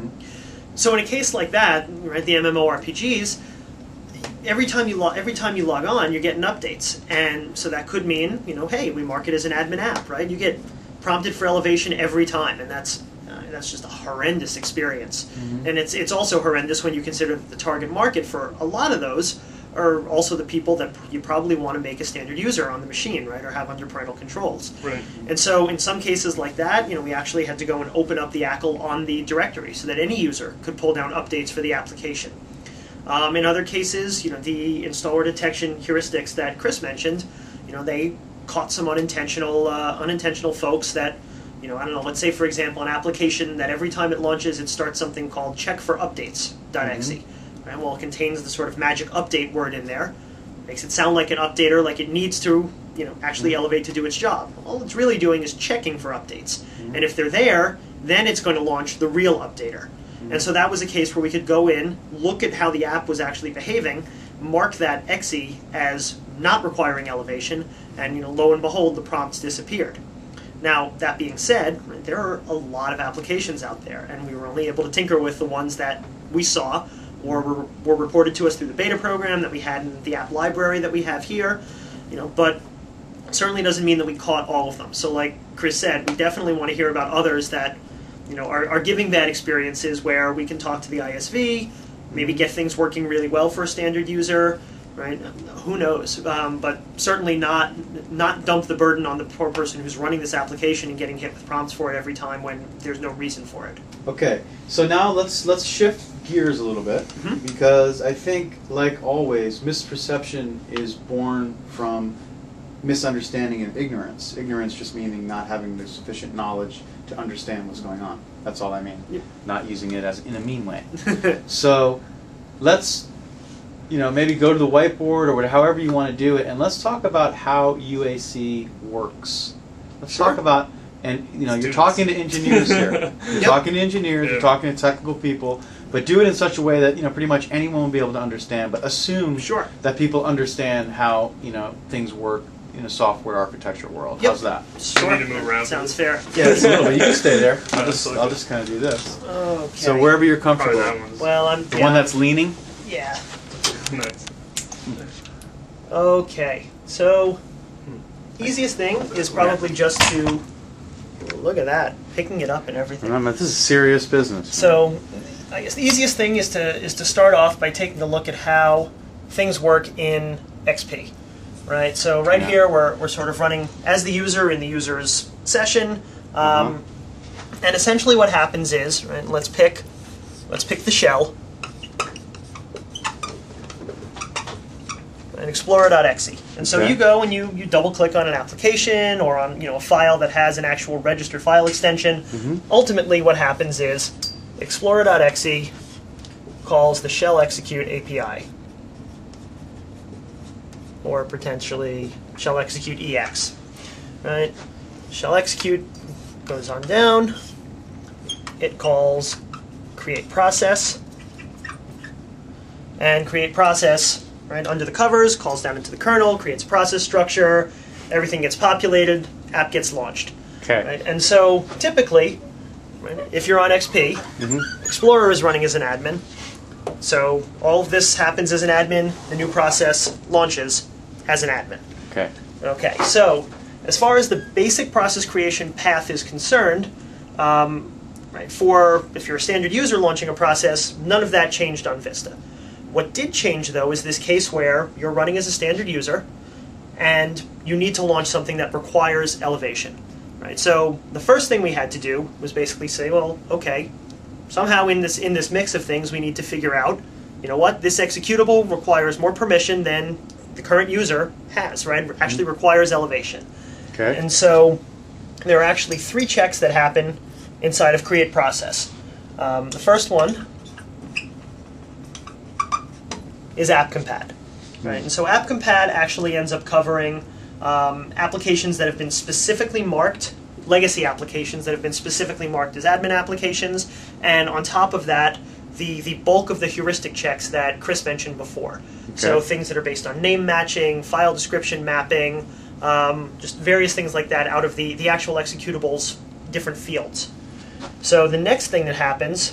B: So in a case like that, right, the MMORPGs, every time you log every time you log on, you're getting updates, and so that could mean, you know, hey, we mark it as an admin app, right? You get prompted for elevation every time, and that's uh, that's just a horrendous experience.
A: Mm-hmm.
B: And it's it's also horrendous when you consider that the target market for a lot of those are also the people that you probably want to make a standard user on the machine, right, or have under parental controls.
C: Right.
B: And so in some cases like that, you know, we actually had to go and open up the A C L on the directory so that any user could pull down updates for the application. Um, in other cases, you know, the installer detection heuristics that Chris mentioned, you know, they caught some unintentional uh, unintentional folks that, you know, I don't know, let's say, for example, an application that every time it launches, it starts something called check for updates.exe. Mm-hmm. Right? Well, it contains the sort of magic update word in there. Makes it sound like an updater, like it needs to, you know, actually elevate to do its job. All it's really doing is checking for updates. Mm-hmm. And if they're there, then it's going to launch the real updater. Mm-hmm. And so that was a case where we could go in, look at how the app was actually behaving, mark that exe as not requiring elevation, and, you know, lo and behold, the prompts disappeared. Now, that being said, right, there are a lot of applications out there, and we were only able to tinker with the ones that we saw or were, were reported to us through the beta program that we had in the app library that we have here, you know, but it certainly doesn't mean that we caught all of them. So like Chris said, we definitely want to hear about others that, you know, are, are giving bad experiences where we can talk to the I S V, maybe get things working really well for a standard user, right? Who knows? Um, but certainly not not dump the burden on the poor person who's running this application and getting hit with prompts for it every time when there's no reason for it.
A: Okay, so now let's let's shift gears a little bit,
B: Mhm.
A: because I think, like always, misperception is born from misunderstanding and ignorance. Ignorance just meaning not having the sufficient knowledge to understand what's going on. That's all I mean.
B: Yep.
A: Not using it as in a mean way. So let's, you know, maybe go to the whiteboard or whatever, however you want to do it, and let's talk about how U A C works. Let's
B: Sure.
A: talk about, and you know, you're
C: Students.
A: talking to engineers here. You're
B: Yep.
A: talking to engineers.
C: Yeah.
A: You're talking to technical people. But do it in such a way that, you know, pretty much anyone will be able to understand. But assume
B: Sure.
A: that people understand how, you know, things work in a software architecture world.
B: Yep.
A: How's that?
B: Sure.
C: need to move around.
B: Sounds fair.
A: Yeah, it's a little bit. You can stay there. I'll
C: No,
A: just,
C: it's
A: I'll just kind of do this.
B: Okay.
A: So wherever you're
C: Probably
A: comfortable.
C: that one's
B: Well, I'm
A: The
B: yeah,
A: one that's leaning.
B: yeah.
C: nice.
B: Okay. So easiest thing is probably just to look at that, picking it up and everything.
A: Remember, this is serious business.
B: So, I guess the easiest thing is to is to start off by taking a look at how things work in X P, right? So right
A: Yeah.
B: here we're we're sort of running as the user in the user's session, um,
A: Uh-huh.
B: and essentially what happens is, right? Let's pick let's pick the shell and explorer.exe. And so
A: Okay.
B: you go and you, you double click on an application or on, you know, a file that has an actual registered file extension.
A: Mhm.
B: Ultimately what happens is explorer.exe calls the shell execute A P I, or potentially shell execute E X. Right? Shell execute goes on down. It calls create process, and create process, right, under the covers, calls down into the kernel, creates process structure, everything gets populated, app gets launched.
A: Okay.
B: Right? And so typically, right, if you're on X P,
A: Mhm.
B: Explorer is running as an admin. So all of this happens as an admin, the new process launches as an admin.
A: Okay.
B: Okay, so as far as the basic process creation path is concerned, um, right, for if you're a standard user launching a process, none of that changed on Vista. What did change, though, is this case where you're running as a standard user and you need to launch something that requires elevation. Right? So the first thing we had to do was basically say, well, okay, somehow in this in this mix of things, we need to figure out, you know what, this executable requires more permission than the current user has, right? It actually requires elevation.
A: Okay.
B: And so there are actually three checks that happen inside of create process. Um, the first one is app compat, right? And so app compat actually ends up covering um, applications that have been specifically marked, legacy applications that have been specifically marked as admin applications, and on top of that, the, the bulk of the heuristic checks that Chris mentioned before. So
A: Okay.
B: things that are based on name matching, file description mapping, um, just various things like that out of the, the actual executables, different fields. So the next thing that happens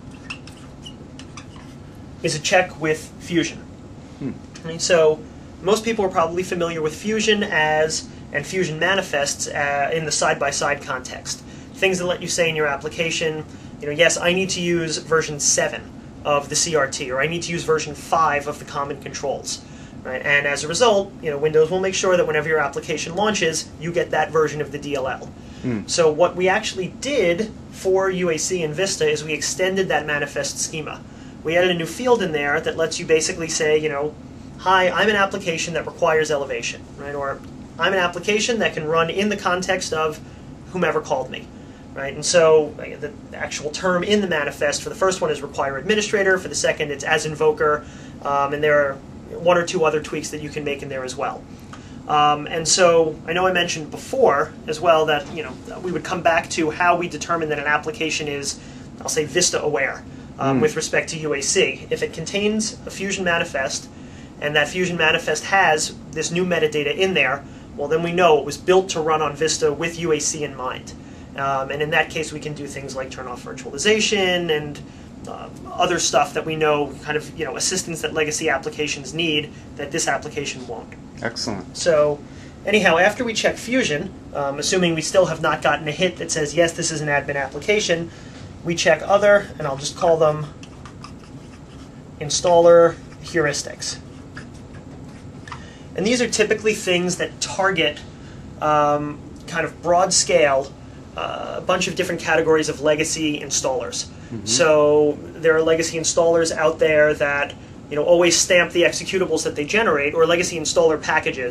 B: is a check with Fusion.
A: Hmm.
B: Right, so most people are probably familiar with Fusion as and Fusion manifests uh, in the side-by-side context. Things that let you say in your application, you know, yes, I need to use version seven of the C R T, or I need to use version five of the common controls. Right? And as a result, you know, Windows will make sure that whenever your application launches, you get that version of the D L L.
A: Hmm.
B: So what we actually did for U A C and Vista is we extended that manifest schema. We added a new field in there that lets you basically say, you know, hi, I'm an application that requires elevation, right? Or I'm an application that can run in the context of whomever called me, right? And so uh, the actual term in the manifest for the first one is require administrator. For the second, it's as invoker, um, and there are one or two other tweaks that you can make in there as well. Um, and so I know I mentioned before as well that, you know, we would come back to how we determine that an application is, I'll say, Vista aware um,
A: Mm.
B: with respect to U A C. If it contains a Fusion manifest and that Fusion manifest has this new metadata in there, well, then we know it was built to run on Vista with U A C in mind. Um, and in that case, we can do things like turn off virtualization and uh, other stuff that we know, kind of, you know, assistance that legacy applications need that this application won't.
A: Excellent.
B: So, anyhow, after we check Fusion, um, assuming we still have not gotten a hit that says, yes, this is an admin application, we check other, and I'll just call them installer heuristics. And these are typically things that target um, kind of broad scale uh, a bunch of different categories of legacy installers. So there are legacy installers out there that, you know, always stamp the executables that they generate, or legacy installer packages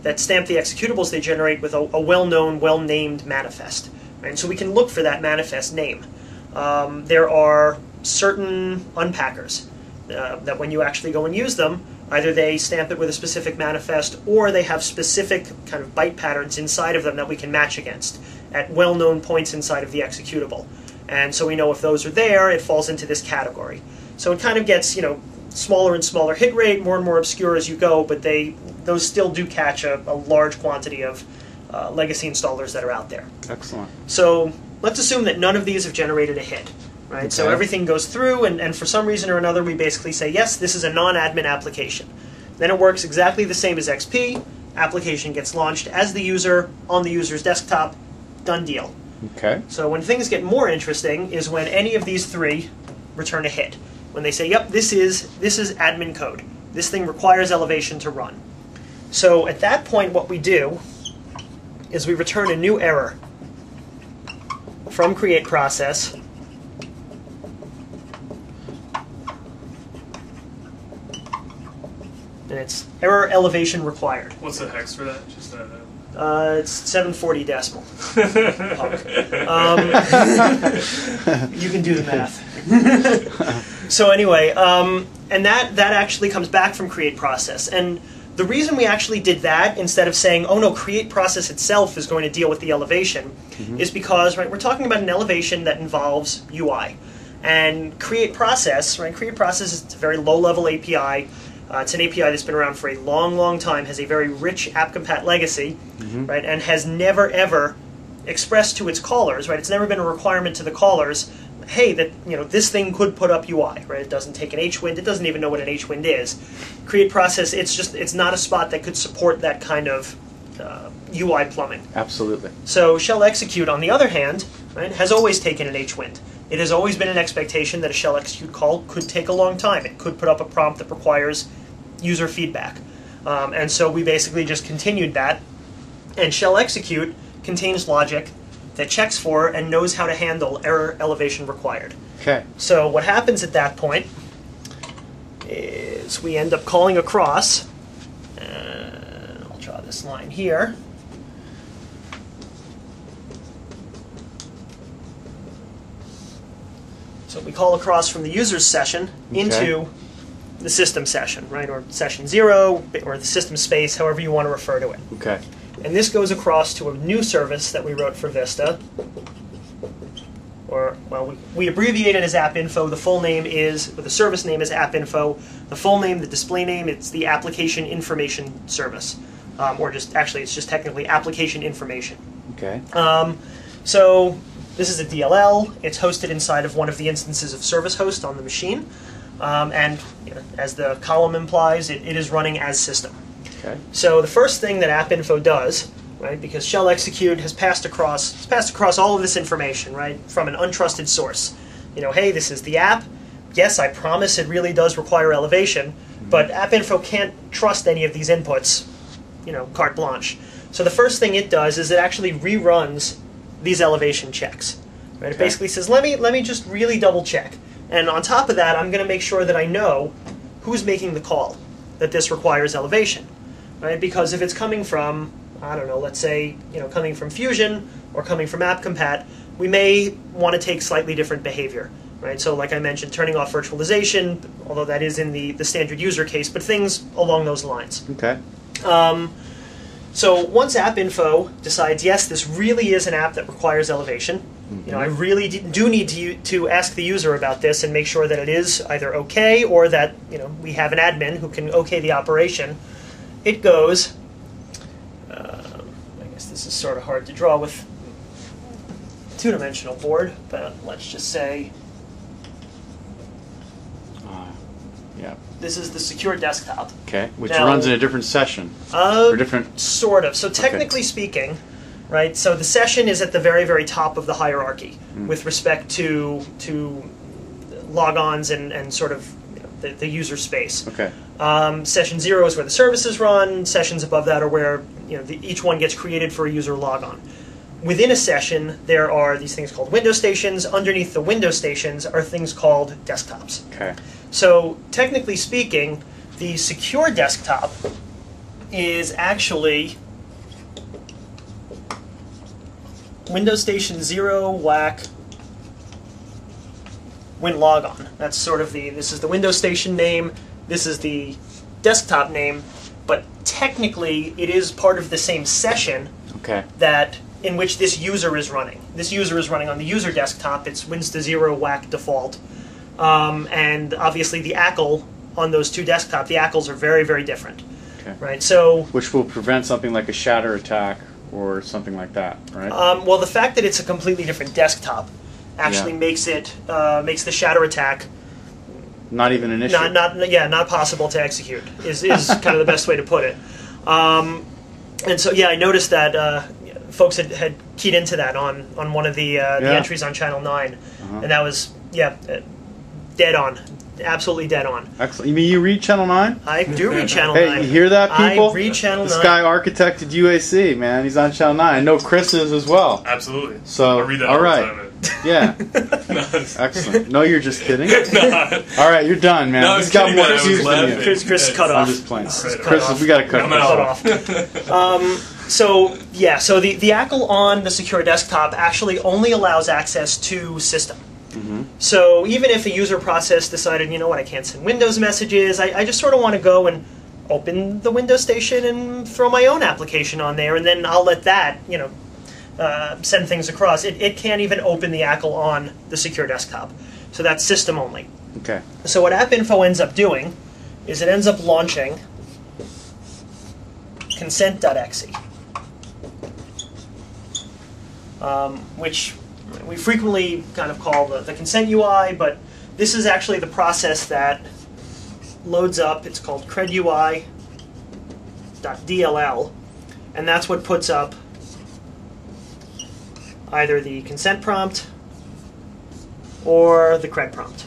B: that stamp the executables they generate with a, a well-known, well-named manifest. Right? And so we can look for that manifest name. Um, there are certain unpackers uh, that when you actually go and use them, either they stamp it with a specific manifest or they have specific kind of byte patterns inside of them that we can match against at well-known points inside of the executable. And so we know if those are there, it falls into this category. So it kind of gets, you know, smaller and smaller hit rate, more and more obscure as you go, but they those still do catch a, a large quantity of uh, legacy installers that are out there.
A: Excellent.
B: So let's assume that none of these have generated a hit. Right?
A: Okay.
B: So everything goes through, and, and for some reason or another, we basically say, yes, this is a non-admin application. Then it works exactly the same as X P. Application gets launched as the user on the user's desktop. Done deal.
A: Okay.
B: So when things get more interesting is when any of these three return a hit. When they say, yep, this is this is admin code. This thing requires Elevation to run. So at that point, what we do is we return a new error from create process. And it's error elevation required.
C: What's the hex for that? Just uh,
B: Uh, it's seven forty decimal. um, you can do the math. So anyway, um, and that, that actually comes back from create process. And the reason we actually did that instead of saying, oh no, create process itself is going to deal with the elevation, mm-hmm. is because right, we're talking about an elevation that involves U I. And create process, right? Create process is a very low-level A P I. Uh, it's an A P I that's been around for a long, long time, has a very rich AppCompat legacy, mm-hmm. right, and has never, ever expressed to its callers, right, it's never been a requirement to the callers, hey, that, you know, this thing could put up U I, right, it doesn't take an H wind, it doesn't even know what an H wind is. Create process, it's just, it's not a spot that could support that kind of uh, U I plumbing.
A: Absolutely.
B: So shell execute, on the other hand, right, has always taken an H wind. It has always been an expectation that a shell execute call could take a long time. It could put up a prompt that requires user feedback. Um, and so we basically just continued that. And shell execute contains logic that checks for and knows how to handle error elevation required.
A: Okay.
B: So what happens at that point is we end up calling across, and I'll draw this line here. So we call across from the user's session into
A: Okay.
B: the system session, right, or session zero, or the system space, however you want to refer to it.
A: Okay.
B: And this goes across to a new service that we wrote for Vista, or, well, we, we abbreviate it as AppInfo. The full name is, or the service name is AppInfo. The full name, the display name, it's the Application Information Service. Um, or just, actually, it's just technically Application Information.
A: Okay.
B: Um, so this is a D L L. It's hosted inside of one of the instances of Service Host on the machine. Um, and you know, as the column implies, it, it is running as system.
A: Okay.
B: So the first thing that AppInfo does, right, because shell execute has passed across, has passed across all of this information, right, from an untrusted source. You know, hey, this is the app. Yes, I promise it really does require elevation, mm-hmm. but AppInfo can't trust any of these inputs, you know, carte blanche. So the first thing it does is it actually reruns these elevation checks. Right?
A: Okay.
B: It basically says, let me let me just really double check. And on top of that, I'm going to make sure that I know who's making the call that this requires elevation, right? Because if it's coming from, I don't know, let's say, you know, coming from Fusion or coming from AppCompat, we may want to take slightly different behavior, right? So like I mentioned, turning off virtualization, although that is in the, the standard user case, but things along those lines.
A: Okay.
B: Um, so once AppInfo decides, yes, this really is an app that requires elevation, mm-hmm. you know, I really do need to to ask the user about this and make sure that it is either okay or that, you know, we have an admin who can okay the operation. It goes, um, I guess this is sort of hard to draw with a two-dimensional board, but let's just say
A: Uh, yeah.
B: this is the secure desktop.
A: Okay. Which
B: Now-
A: runs in a different session.
B: Uh,
A: Or different.
B: Sort of. So technically speaking, right, so the session is at the very, very top of the hierarchy
A: Mm.
B: with respect to to logons and, and sort of you know, the, the user space.
A: Okay.
B: Um, session zero is where the services run. Sessions above that are where you know the, each one gets created for a user logon. Within a session, there are these things called window stations. Underneath the window stations are things called desktops.
A: Okay.
B: So technically speaking, the secure desktop is actually Windows Station zero whack WinLogon. That's sort of the, this is the Windows Station name, this is the desktop name, but technically it is part of the same session
A: Okay.
B: that in which this user is running. This user is running on the user desktop. It's Winsta zero whack default. Um, and obviously the A C L on those two desktops, the A C Ls are very, very different.
A: Okay.
B: Right? So,
A: Which will prevent something like a shatter attack or something like that, right?
B: um, well, the fact that it's a completely different desktop actually
A: Yeah.
B: makes it, uh, makes the shatter attack
A: Not even an issue.
B: not, not, yeah, not possible to execute, is, is kind of the best way to put it. Um, and so, yeah, I noticed that uh, folks had, had keyed into that on, on one of the, uh, the
A: Yeah.
B: entries on Channel nine.
A: Uh-huh.
B: And that was, yeah, uh, dead on. Absolutely dead on.
A: Excellent. You mean you read Channel nine?
B: I do read Channel
A: Hey,
B: nine.
A: you hear that, people?
B: I read Channel
A: This
B: nine.
A: guy architected U A C, man. He's on Channel nine. I know Chris is as well.
C: Absolutely.
A: So,
C: I read that
A: all
C: all
A: right.
C: the time.
A: Yeah.
C: No,
A: Excellent. No, you're just kidding.
C: no,
A: All right, you're done, man.
C: No, I
A: He's
C: was
A: got
C: kidding,
A: more
C: man. I was
A: views than
C: laughing.
A: you.
B: Chris, Chris
C: Yes.
B: cut
A: I'm
B: off.
A: just playing.
C: Right.
A: Chris,
B: off.
A: we got to cut
C: I'm
A: Chris
C: out.
A: off.
B: Cut off. um, so, yeah, so the, the A C L on the secure desktop actually only allows access to system.
A: Mm-hmm.
B: So even if a user process decided, you know what, I can't send Windows messages, I, I just sort of want to go and open the Windows Station and throw my own application on there, and then I'll let that, you know, uh, send things across. It, it can't even open the A C L on the secure desktop. So that's system only.
A: Okay.
B: So what AppInfo ends up doing is it ends up launching consent.exe, um, which we frequently kind of call the, the consent U I, but this is actually the process that loads up. It's called credui.dll, and that's what puts up either the consent prompt or the cred prompt.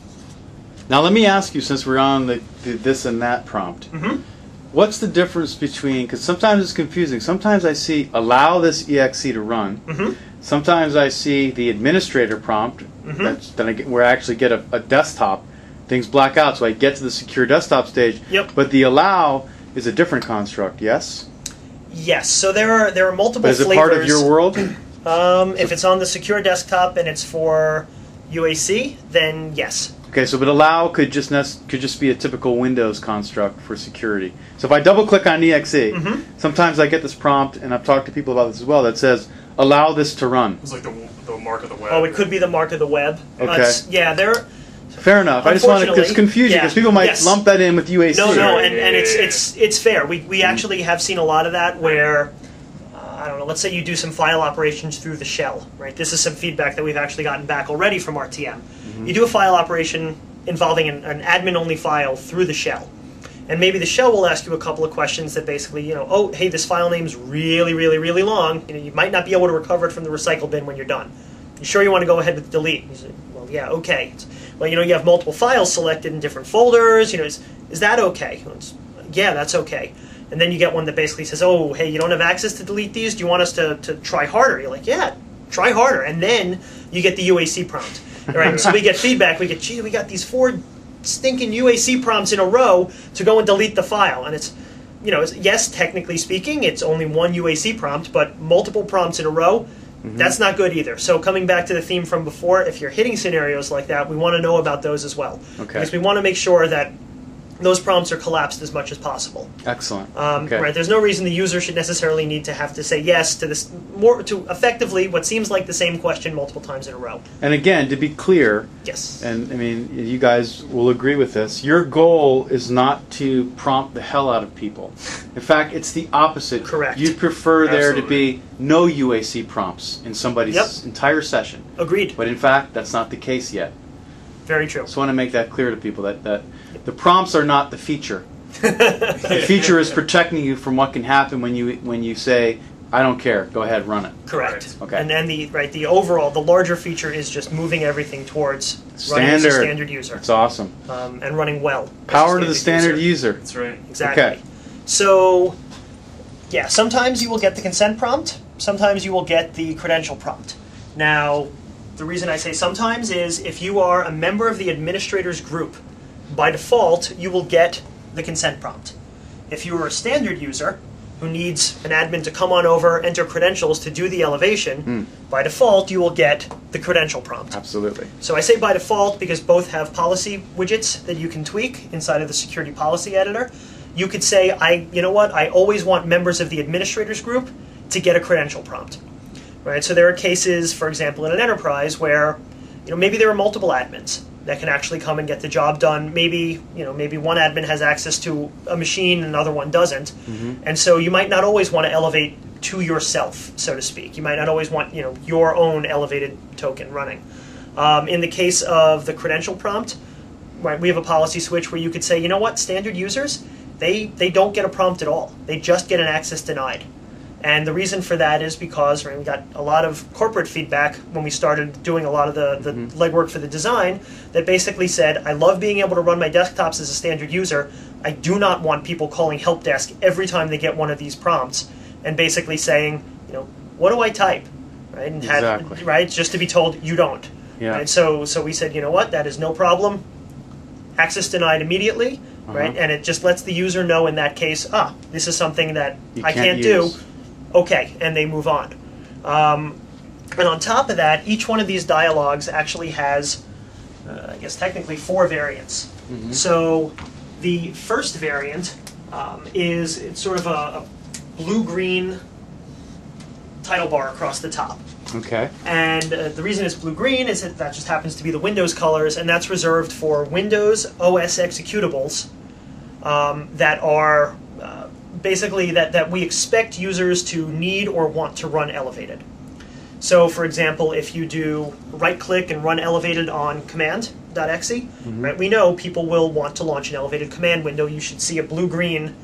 A: Now let me ask you, since we're on the, the this and that prompt,
B: Mm-hmm.
A: what's the difference between? Because sometimes it's confusing. Sometimes I see allow this exe to run.
B: Mm-hmm.
A: Sometimes I see the administrator prompt.
B: Mhm.
A: That's then I get, where I actually get a, a desktop. Things black out, so I get to the secure desktop stage.
B: Yep.
A: But the allow is a different construct. Yes.
B: Yes. So there are there are multiple
A: But is it
B: flavors.
A: part of your world?
B: Um, if it's on the secure desktop and it's for U A C, then yes.
A: Okay, so but allow could just nec- could just be a typical Windows construct for security. So if I double click on exe,
B: Mhm.
A: sometimes I get this prompt, and I've talked to people about this as well, that says allow this to run.
C: It's like the, the mark of the web.
B: Oh, it could be the mark of the web.
A: Okay.
B: Uh, it's- yeah, there.
A: Fair enough. I just want to. It's
B: Unfortunately,
A: confusing
B: yeah,
A: because people might
B: yes.
A: lump that in with U A C.
B: No, no, and,
C: Yeah,
B: and it's
C: yeah, yeah.
B: it's it's fair. We we actually have seen a lot of that where. uh, I don't know, let's say you do some file operations through the shell, right? This is some feedback that we've actually gotten back already from R T M.
A: Mm-hmm.
B: You do a file operation involving an, an admin-only file through the shell. And maybe the shell will ask you a couple of questions that basically, you know, oh, hey, this file name's really, really, really long. You know, you might not be able to recover it from the recycle bin when you're done. You sure you want to go ahead with delete? You say, well, yeah, okay. It's, well, you know, you have multiple files selected in different folders. You know, is, is that okay? It's, yeah, that's okay. And then you get one that basically says, oh, hey, you don't have access to delete these? Do you want us to, to try harder? You're like, yeah, try harder. And then you get the U A C prompt. All right, so we get feedback. We get, gee, we got these four stinking U A C prompts in a row to go and delete the file. And it's, you know, it's, yes, technically speaking, it's only one U A C prompt, but multiple prompts in a row, mm-hmm. that's not good either. So coming back to the theme from before, if you're hitting scenarios like that, we want to know about those as well.
A: Okay.
B: Because we want to make sure that those prompts are collapsed as much as possible.
A: Excellent.
B: Um,
A: okay.
B: Right. There's no reason the user should necessarily need to have to say yes to this more to effectively what seems like the same question multiple times in a row.
A: And again, to be clear,
B: Yes.
A: and I mean, you guys will agree with this. Your goal is not to prompt the hell out of people. In fact, it's the opposite.
B: Correct.
A: You'd prefer there to
C: Absolutely.
A: be no U A C prompts in somebody's
B: Yep.
A: entire session.
B: Agreed.
A: But in fact, that's not the case yet.
B: Very true.
A: Just want to make that clear to people that, that the prompts are not the feature. The feature is protecting you from what can happen when you when you say, I don't care, go ahead, run it.
B: Correct.
C: Right.
A: Okay.
B: And then the right the overall the larger feature is just moving everything towards running as a
A: Standard.
B: standard user
A: That's awesome.
B: um, and running well. as a
A: Power to the standard
B: user.
A: user.
C: That's right.
B: Exactly.
A: Okay.
B: So, yeah, sometimes you will get the consent prompt. Sometimes you will get the credential prompt. Now, the reason I say sometimes is if you are a member of the administrator's group, by default, you will get the consent prompt. If you are a standard user who needs an admin to come on over, enter credentials to do the elevation,
A: Mm.
B: by default you will get the credential prompt.
A: Absolutely.
B: So I say by default because both have policy widgets that you can tweak inside of the security policy editor. You could say, I, you know what, I always want members of the administrators group to get a credential prompt. Right? So there are cases, for example, in an enterprise where, you know, maybe there are multiple admins that can actually come and get the job done. Maybe, you know, maybe one admin has access to a machine and another one doesn't.
A: Mm-hmm.
B: And so you might not always want to elevate to yourself, so to speak. You might not always want, you know, your own elevated token running. Um, in the case of the credential prompt, right, we have a policy switch where you could say, you know what, standard users, they, they don't get a prompt at all. They just get an access denied. And the reason for that is because right, we got a lot of corporate feedback when we started doing a lot of the, the mm-hmm. legwork for the design that basically said, I love being able to run my desktops as a standard user. I do not want people calling help desk every time they get one of these prompts and basically saying, you know, what do I type? Right? And
A: exactly.
B: have, right? Just to be told you don't.
A: Yeah.
B: Right? So so we said, you know what, that is no problem. Access denied immediately,
A: uh-huh.
B: right? And it just lets the user know in that case, ah, this is something that
A: you
B: I
A: can't
B: can't do.
A: use.
B: Okay, and they move on. Um, and on top of that, each one of these dialogues actually has, uh, I guess technically, four variants.
A: Mm-hmm.
B: So the first variant um, is it's sort of a, a blue-green title bar across the top.
A: Okay.
B: And uh, the reason it's blue-green is that that just happens to be the Windows colors, and that's reserved for Windows O S executables um, that are uh, basically that, that we expect users to need or want to run elevated. So, for example, if you do right-click and run elevated on command.exe,
A: mm-hmm.
B: right, we know people will want to launch an elevated command window. You should see a blue-green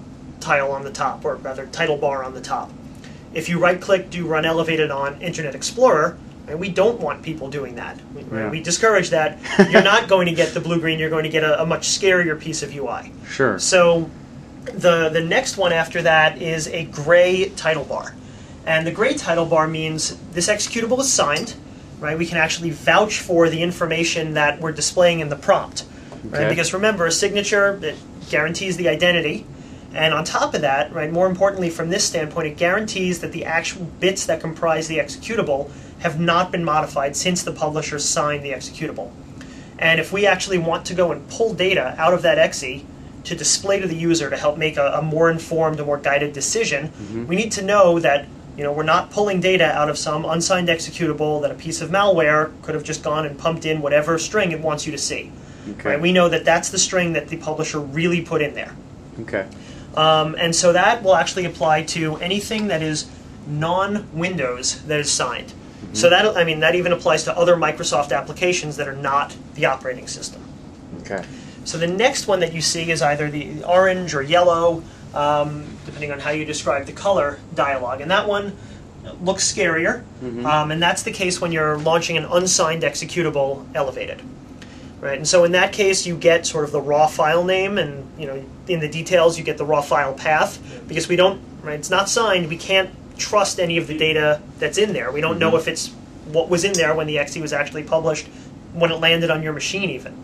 B: tile on the top, or rather title bar on the top. If you right-click, do run elevated on Internet Explorer, and we don't want people doing that. We,
A: Yeah.
B: we discourage that. You're not going to get the blue-green. You're going to get a, a much scarier piece of U I.
A: Sure.
B: So the the next one after that is a gray title bar. And the gray title bar means this executable is signed, right? We can actually vouch for the information that we're displaying in the prompt. Right?
A: Okay.
B: Because remember, a signature, it guarantees the identity. And on top of that, right, more importantly from this standpoint, it guarantees that the actual bits that comprise the executable have not been modified since the publisher signed the executable. And if we actually want to go and pull data out of that E X E to display to the user to help make a, a more informed, a more guided decision,
A: mm-hmm.
B: we need to know that you know we're not pulling data out of some unsigned executable that a piece of malware could have just gone and pumped in whatever string it wants you to see.
A: Okay.
B: Right? We know that that's the string that the publisher really put in there.
A: Okay.
B: Um, and so that will actually apply to anything that is non-Windows that is signed. Mm-hmm. So that, I mean, that even applies to other Microsoft applications that are not the operating system.
A: Okay.
B: So the next one that you see is either the orange or yellow, um, depending on how you describe the color dialog. And that one looks scarier.
A: Mm-hmm.
B: Um, and that's the case when you're launching an unsigned executable elevated. Right, and so in that case, you get sort of the raw file name, and you know, in the details, you get the raw file path because we don't. Right, it's not signed. We can't trust any of the data that's in there. We don't
A: Mm-hmm.
B: know if it's what was in there when the E X E was actually published, when it landed on your machine, even.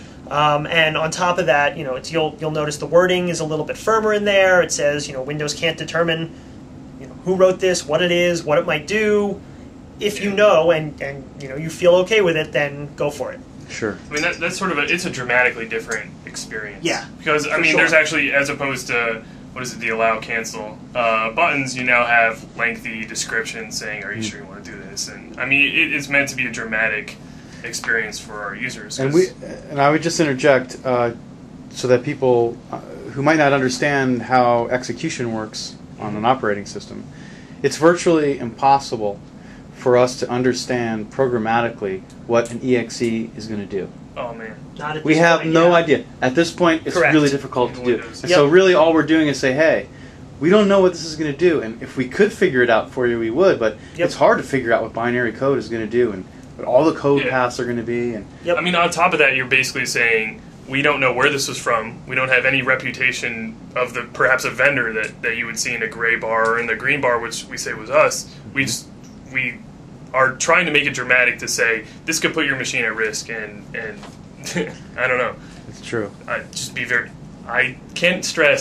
B: Um, and on top of that, you know, it's you'll you'll notice the wording is a little bit firmer in there. It says, you know, Windows can't determine, you know, who wrote this, what it is, what it might do. If you know and and you know you feel okay with it, then go for it.
A: Sure.
C: I mean, that, that's sort of a, it's a dramatically different experience.
B: Yeah,
C: Because, I
B: for
C: mean,
B: sure.
C: there's actually, as opposed to, what is it, the allow, cancel uh, buttons, you now have lengthy descriptions saying, are you sure you want to do this? And, I mean, it, it's meant to be a dramatic experience for our users.
A: And
C: 'cause-
A: we and I would just interject uh, so that people uh, who might not understand how execution works on an operating system, it's virtually impossible for us to understand programmatically what an E X E is going to do.
C: Oh, man.
B: Not at
A: We
B: this
A: have
B: point,
A: no
B: yeah.
A: idea. At this point, it's
B: Correct.
A: really difficult to
C: In
A: do.
C: Windows.
A: And
B: Yep.
A: so really all we're doing is say, hey, we don't know what this is going to do. And if we could figure it out for you, we would. But
B: Yep.
A: it's hard to figure out what binary code is going to do and what all the code
C: Yeah.
A: paths are going to be. And
B: Yep.
C: I mean, on top of that, you're basically saying, we don't know where this was from. We don't have any reputation of the perhaps a vendor that, that you would see in a gray bar or in the green bar, which we say was us. We just, we are trying to make it dramatic to say, this could put your machine at risk, and, and I don't know.
A: it's true.
C: I just be very. I can't stress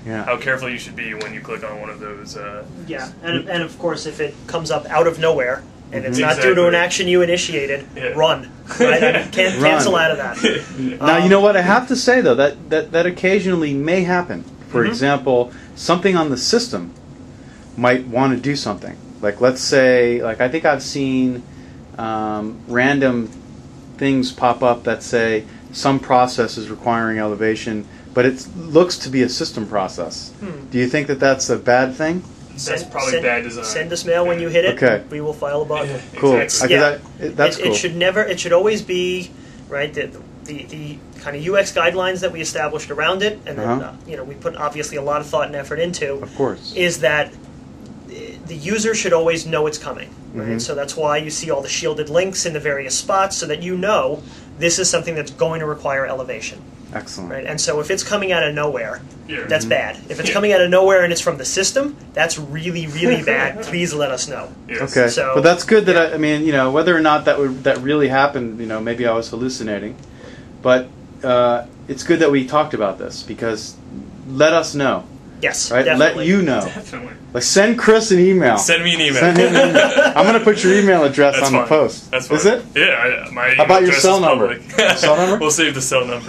A: Yeah.
C: how careful you should be when you click on one of those. Uh,
B: Yeah, and, and of course, if it comes up out of nowhere and it's
C: Mhm.
B: not due to an
C: Exactly.
B: action you initiated,
C: Yeah.
B: run. Right? I can't
A: Run.
B: cancel out of that.
A: Now,
B: Um,
A: you know what? I have to say, though, that, that, that occasionally may happen. For
B: Mhm.
A: example, something on the system might want to do something. Like, let's say, like, I think I've seen um, random things pop up that say some process is requiring elevation, but it looks to be a system process.
B: Hmm.
A: Do you think that that's a bad thing?
C: That's
B: Send-
C: probably
B: send-
C: bad design.
B: Send us mail when you hit it.
A: Okay.
B: We will file a bug.
C: Yeah.
A: Cool.
C: Exactly.
A: I- 'cause
B: Yeah.
A: I- it- that's
B: it,
A: cool.
B: it should never. It should always be right. The, the, the kind of U X guidelines that we established around it, and then
A: Uh-huh.
B: uh, you know we put obviously a lot of thought and effort into,
A: Of course.
B: is that the user should always know it's coming. Right.
A: Mhm.
B: So that's why you see all the shielded links in the various spots, so that you know this is something that's going to require elevation.
A: Excellent.
B: Right. And so if it's coming out of nowhere,
C: Yeah.
B: that's bad. If it's coming out of nowhere and it's from the system, that's really, really bad. Please let us know.
C: Yes.
A: Okay,
B: So-
A: but that's good that
B: yeah.
A: I, I mean, you know, whether or not that would that really happened, you know, maybe I was hallucinating, but uh, it's good that we talked about this because let us know,
B: Yes,
A: right?
B: definitely.
A: Let you know.
C: Definitely.
A: Like send Chris an email.
C: Send me an email.
A: Send him an email. I'm gonna put your email address
C: That's
A: on
C: fine.
A: the post.
C: That's fine.
A: Is it?
C: Yeah. I, my
A: How about
C: email
A: your
C: address
A: cell
C: is
A: number?
C: public.
A: Cell number?
C: We'll save the cell number.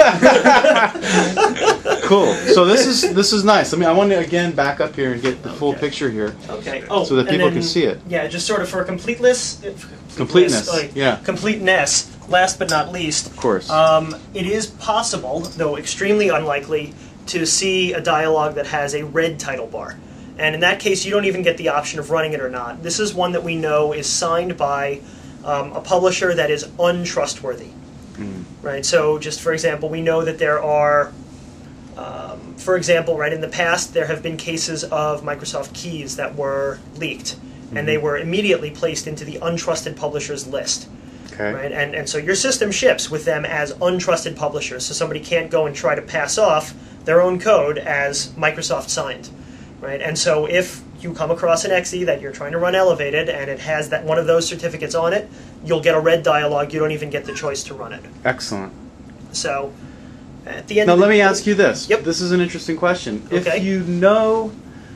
A: Cool. So this is this is nice. I mean, I want to again back up here and get the full
B: Okay.
A: picture here.
B: Okay. Oh,
A: So that
B: and
A: people
B: then-
A: can see it.
B: Yeah, just sort of for completeness.
A: Completeness,
B: like,
A: yeah.
B: Completeness. Last but not least,
A: Of course.
B: um, it is possible, though extremely unlikely, to see a dialog that has a red title bar. And in that case, you don't even get the option of running it or not. This is one that we know is signed by um, a publisher that is untrustworthy.
A: Mm.
B: Right. So, just for example, we know that there are, um, for example, right in the past, there have been cases of Microsoft keys that were leaked, and they were immediately placed into the untrusted publishers list.
A: Okay.
B: Right. And and so your system ships with them as untrusted publishers, so somebody can't go and try to pass off their own code as Microsoft signed. Right. And so if you come across an X E that you're trying to run elevated and it has that one of those certificates on it, you'll get a red dialog. You don't even get the choice to run it.
A: Excellent.
B: So at the end.
A: Now
B: of the
A: let me
B: day-
A: ask you this.
B: Yep.
A: This is an interesting question.
B: Okay.
A: If you know,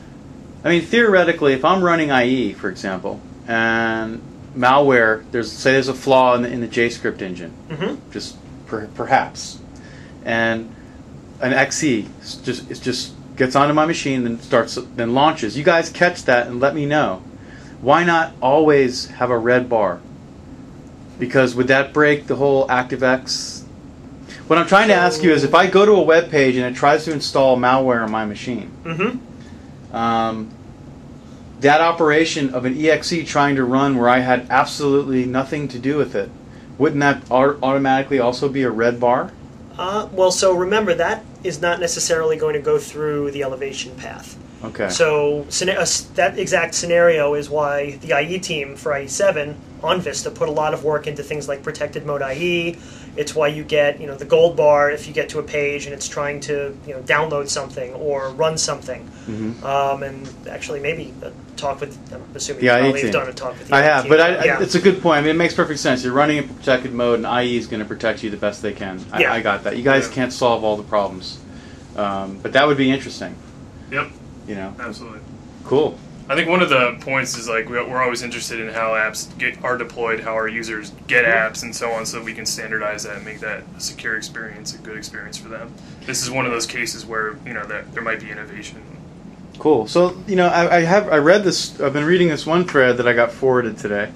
A: I mean, theoretically, if I'm running I E, for example, and malware, there's say there's a flaw in the, in the JScript engine,
B: Mhm.
A: just per, perhaps, and an X E s- just it just gets onto my machine, then starts then launches. You guys catch that and let me know. Why not always have a red bar? Because would that break the whole ActiveX? What I'm trying to ask you is, if I go to a web page and it tries to install malware on my machine,
B: Mm-hmm.
A: um, that operation of an E X E trying to run where I had absolutely nothing to do with it, wouldn't that au- automatically also be a red bar?
B: Uh, well, so remember that is not necessarily going to go through the elevation path.
A: Okay.
B: So scena- uh, s- that exact scenario is why the I E team for I E seven on Vista put a lot of work into things like protected mode I E. It's why you get, you know, the gold bar if you get to a page and it's trying to, you know, download something or run something.
A: Mhm.
B: Um, and actually, maybe a talk with. I'm assuming
A: The
B: you
A: I E
B: probably have
A: team.
B: done a talk with the
A: I
B: I E
A: have,
B: team.
A: but I,
B: yeah.
A: I, it's a good point. I mean, it makes perfect sense. You're running in protected mode, and I E is going to protect you the best they can. I,
B: Yeah.
A: I got that. You guys
C: Yeah.
A: can't solve all the problems, um, but that would be interesting.
C: Yep.
A: You know,
C: Absolutely.
A: cool.
C: I think one of the points is like we're we're always interested in how apps get are deployed, how our users get apps, and so on, so we can standardize that and make that a secure experience, a good experience for them. This is one of those cases where you know that there might be innovation.
A: Cool. So you know, I, I have I read this. I've been reading this one thread that I got forwarded today,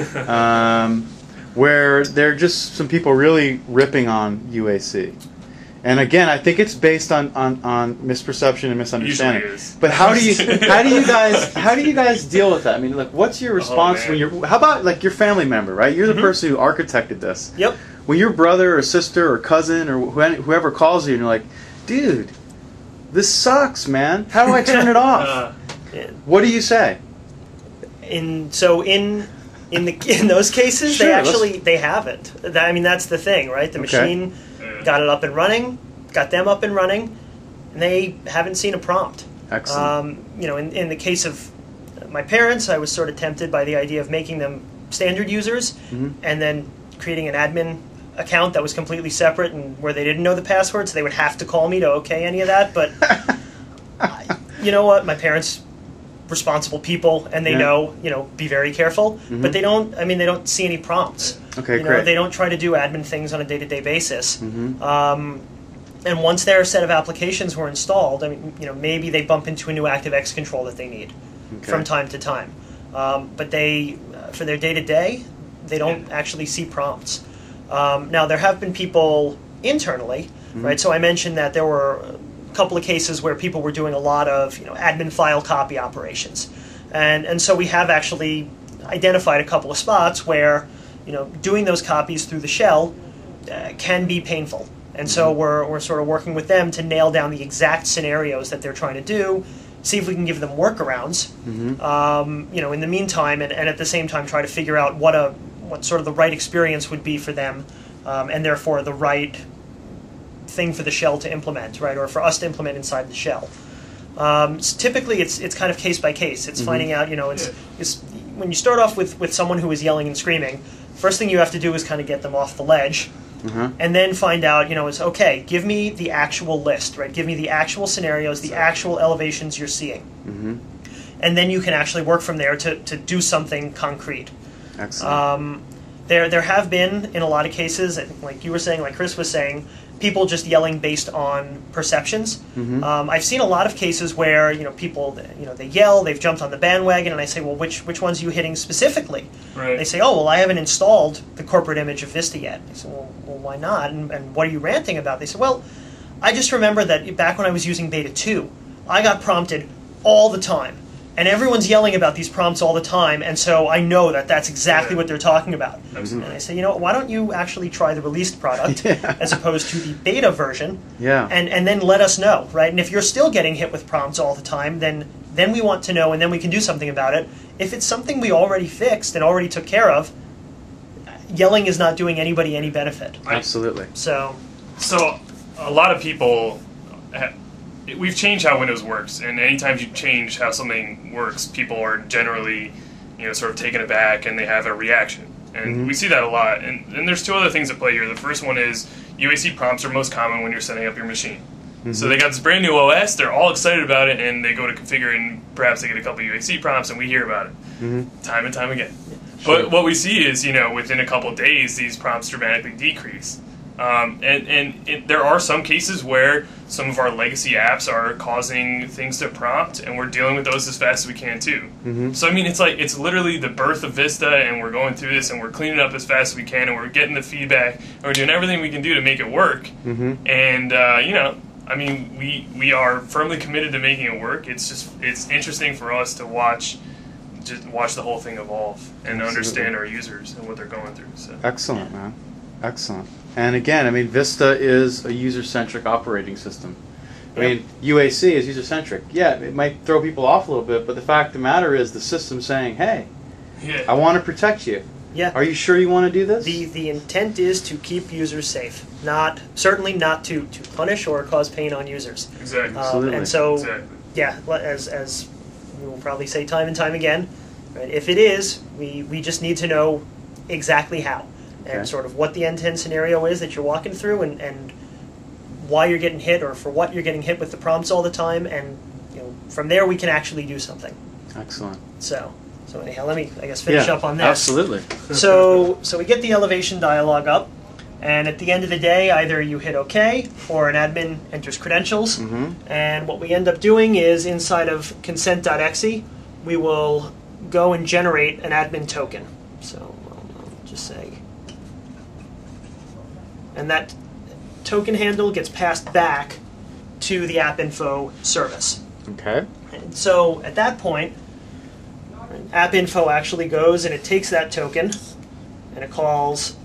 A: um, where there are just some people really ripping on U A C. And again, I think it's based on, on, on misperception and misunderstanding.
C: Usually is.
A: But how do you how do you guys how do you guys deal with that? I mean, like, what's your response
C: man.
A: when you're? How about like your family member, right? You're the person who architected this.
B: Yep.
A: When your brother or sister or cousin or wh- whoever calls you and you're like, dude, this sucks, man. How do I turn it off?
C: Uh,
B: Yeah.
A: What do you say?
B: In so in in the in those cases,
A: Sure,
B: they
A: let's-
B: actually they haven't. That, I mean, that's the thing, right? The
A: Okay.
B: machine got it up and running, got them up and running, and they haven't seen a prompt.
A: Excellent.
B: Um, you know, in, in the case of my parents, I was sort of tempted by the idea of making them standard users
A: Mhm.
B: and then creating an admin account that was completely separate and where they didn't know the password, so they would have to call me to okay any of that. But you know what, my parents, responsible people, and they
A: Yeah.
B: know, you know, be very careful.
A: Mhm.
B: But they don't. I mean, they don't see any prompts.
A: Okay,
B: you know,
A: great.
B: They don't try to do admin things on a day-to-day basis.
A: Mhm.
B: Um, and once their set of applications were installed, I mean, you know, maybe they bump into a new ActiveX control that they need
A: Okay.
B: from time to time. Um, but they, uh, for their day-to-day, they don't actually see prompts. Um, now, there have been people internally,
A: Mm-hmm.
B: right? So I mentioned that there were a couple of cases where people were doing a lot of, you know, admin file copy operations. And, and so we have actually identified a couple of spots where, you know, doing those copies through the shell uh, can be painful. And so we're, we're sort of working with them to nail down the exact scenarios that they're trying to do, see if we can give them workarounds,
A: Mhm.
B: um, you know, in the meantime, and, and at the same time try to figure out what a what sort of the right experience would be for them, um, and therefore the right thing for the shell to implement, right, or for us to implement inside the shell. Um, s- typically, it's it's kind of case by case. It's finding out, you know, it's, it's when you start off with, with someone who is yelling and screaming. First thing you have to do is kind of get them off the ledge,
A: Uh-huh.
B: and then find out, you know, it's okay. Give me the actual list, right? Give me the actual scenarios, the actual elevations you're seeing,
A: Mhm.
B: and then you can actually work from there to, to do something concrete.
A: Excellent.
B: Um, there, there have been in a lot of cases, I think like you were saying, like Chris was saying, people just yelling based on perceptions.
A: Mhm.
B: Um, I've seen a lot of cases where you know people, you know, they yell, they've jumped on the bandwagon, and I say, well, which which ones are you hitting specifically?
C: Right.
B: They say, oh, well, I haven't installed the corporate image of Vista yet. I say, well, well why not? And, and what are you ranting about? They say, well, I just remember that back when I was using Beta two, I got prompted all the time. And everyone's yelling about these prompts all the time, and so I know that that's exactly
C: Yeah.
B: what they're talking about.
C: Absolutely.
B: And I say, you know, why don't you actually try the released product
A: Yeah.
B: as opposed to the beta version,
A: Yeah.
B: and, and then let us know, right? And if you're still getting hit with prompts all the time, then then we want to know, and then we can do something about it. If it's something we already fixed and already took care of, yelling is not doing anybody any benefit.
C: I-
A: Absolutely.
B: So,
C: So a lot of people, ha- we've changed how Windows works, and anytime you change how something works, people are generally, you know, sort of taken aback and they have a reaction. And
A: Mhm.
C: we see that a lot. And then there's two other things at play here. The first one is U A C prompts are most common when you're setting up your machine. So they got this brand new O S, they're all excited about it, and they go to configure, and perhaps they get a couple U A C prompts, and we hear about it
A: Mhm.
C: time and time again.
A: Sure.
C: But what we see is, you know, within a couple of days, these prompts dramatically decrease. Um, and and it, there are some cases where some of our legacy apps are causing things to prompt, and we're dealing with those as fast as we can too.
A: Mhm.
C: So I mean, it's like it's literally the birth of Vista, and we're going through this, and we're cleaning up as fast as we can, and we're getting the feedback, and we're doing everything we can do to make it work.
A: Mhm.
C: And uh, you know, I mean, we we are firmly committed to making it work. It's just it's interesting for us to watch. Just watch the whole thing evolve and
A: Absolutely.
C: understand our users and what they're going through. So.
A: Excellent, man. Excellent. And again, I mean, Vista is a user-centric operating system. I
B: Yeah.
A: mean, U A C is user-centric. Yeah, it might throw people off a little bit, but the fact of the matter is the system saying, hey,
C: Yeah.
A: I want to protect you.
B: yeah.
A: Are you sure you want to do this?
B: The the intent is to keep users safe, not certainly not to, to punish or cause pain on users.
C: Exactly.
B: Um,
A: Absolutely.
B: and so,
C: Exactly.
B: yeah, le- as as we will probably say time and time again, right, if it is, we, we just need to know exactly how and
A: Okay.
B: sort of what the end-to-end scenario is that you're walking through, and, and why you're getting hit or for what you're getting hit with the prompts all the time, and you know from there we can actually do something.
A: Excellent.
B: So so anyhow, let me I guess finish
A: yeah,
B: up on this.
A: absolutely.
B: So, so we get the elevation dialog up, and at the end of the day, either you hit OK or an admin enters credentials.
A: Mhm.
B: And what we end up doing is inside of consent.exe, we will go and generate an admin token. So I'll, I'll just say, and that token handle gets passed back to the app info service.
A: Okay.
B: And so at that point, app info actually goes and it takes that token and it calls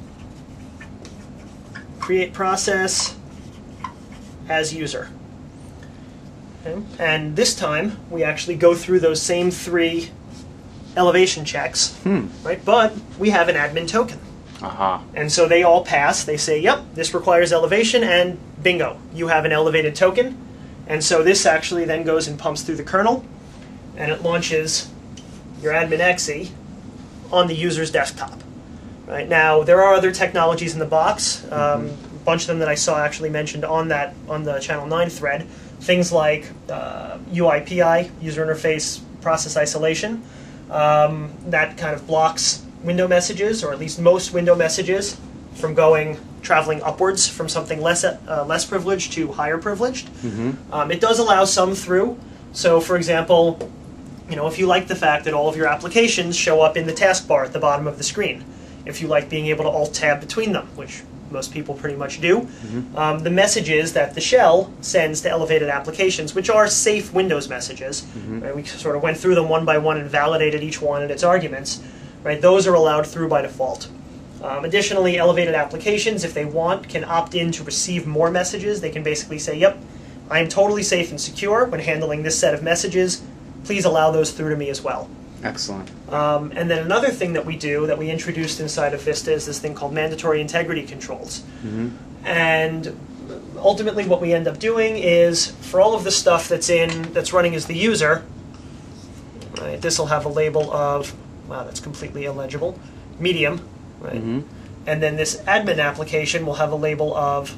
B: create process as user. Okay. And this time we actually go through those same three elevation checks,
A: Hmm.
B: right? But we have an admin token.
A: Aha.
B: And so they all pass. They say, yep, this requires elevation, and bingo, you have an elevated token. And so this actually then goes and pumps through the kernel, and it launches your admin exe on the user's desktop. Right now, there are other technologies in the box. Um, a bunch of them that I saw actually mentioned on that on the Channel nine thread. things like uh, U I P I, user interface process isolation. Um, that kind of blocks window messages, or at least most window messages, from going traveling upwards from something less uh, less privileged to higher privileged.
A: Mm-hmm.
B: Um, it does allow some through. So, for example, you know, if you like the fact that all of your applications show up in the taskbar at the bottom of the screen, if you like being able to alt-tab between them, which most people pretty much do,
A: Mm-hmm.
B: um, the messages that the shell sends to elevated applications, which are safe Windows messages,
A: Mm-hmm.
B: right, we sort of went through them one by one and validated each one and its arguments, right, those are allowed through by default. Um, additionally, elevated applications, if they want, can opt in to receive more messages. They can basically say, yep, I am totally safe and secure when handling this set of messages. Please allow those through to me as well.
A: Excellent.
B: Um, and then another thing that we do that we introduced inside of Vista is this thing called mandatory integrity controls.
A: Mm-hmm.
B: And ultimately what we end up doing is, for all of the stuff that's in, that's running as the user, right, this will have a label of, wow, that's completely illegible, medium, right?
A: Mm-hmm.
B: And then this admin application will have a label of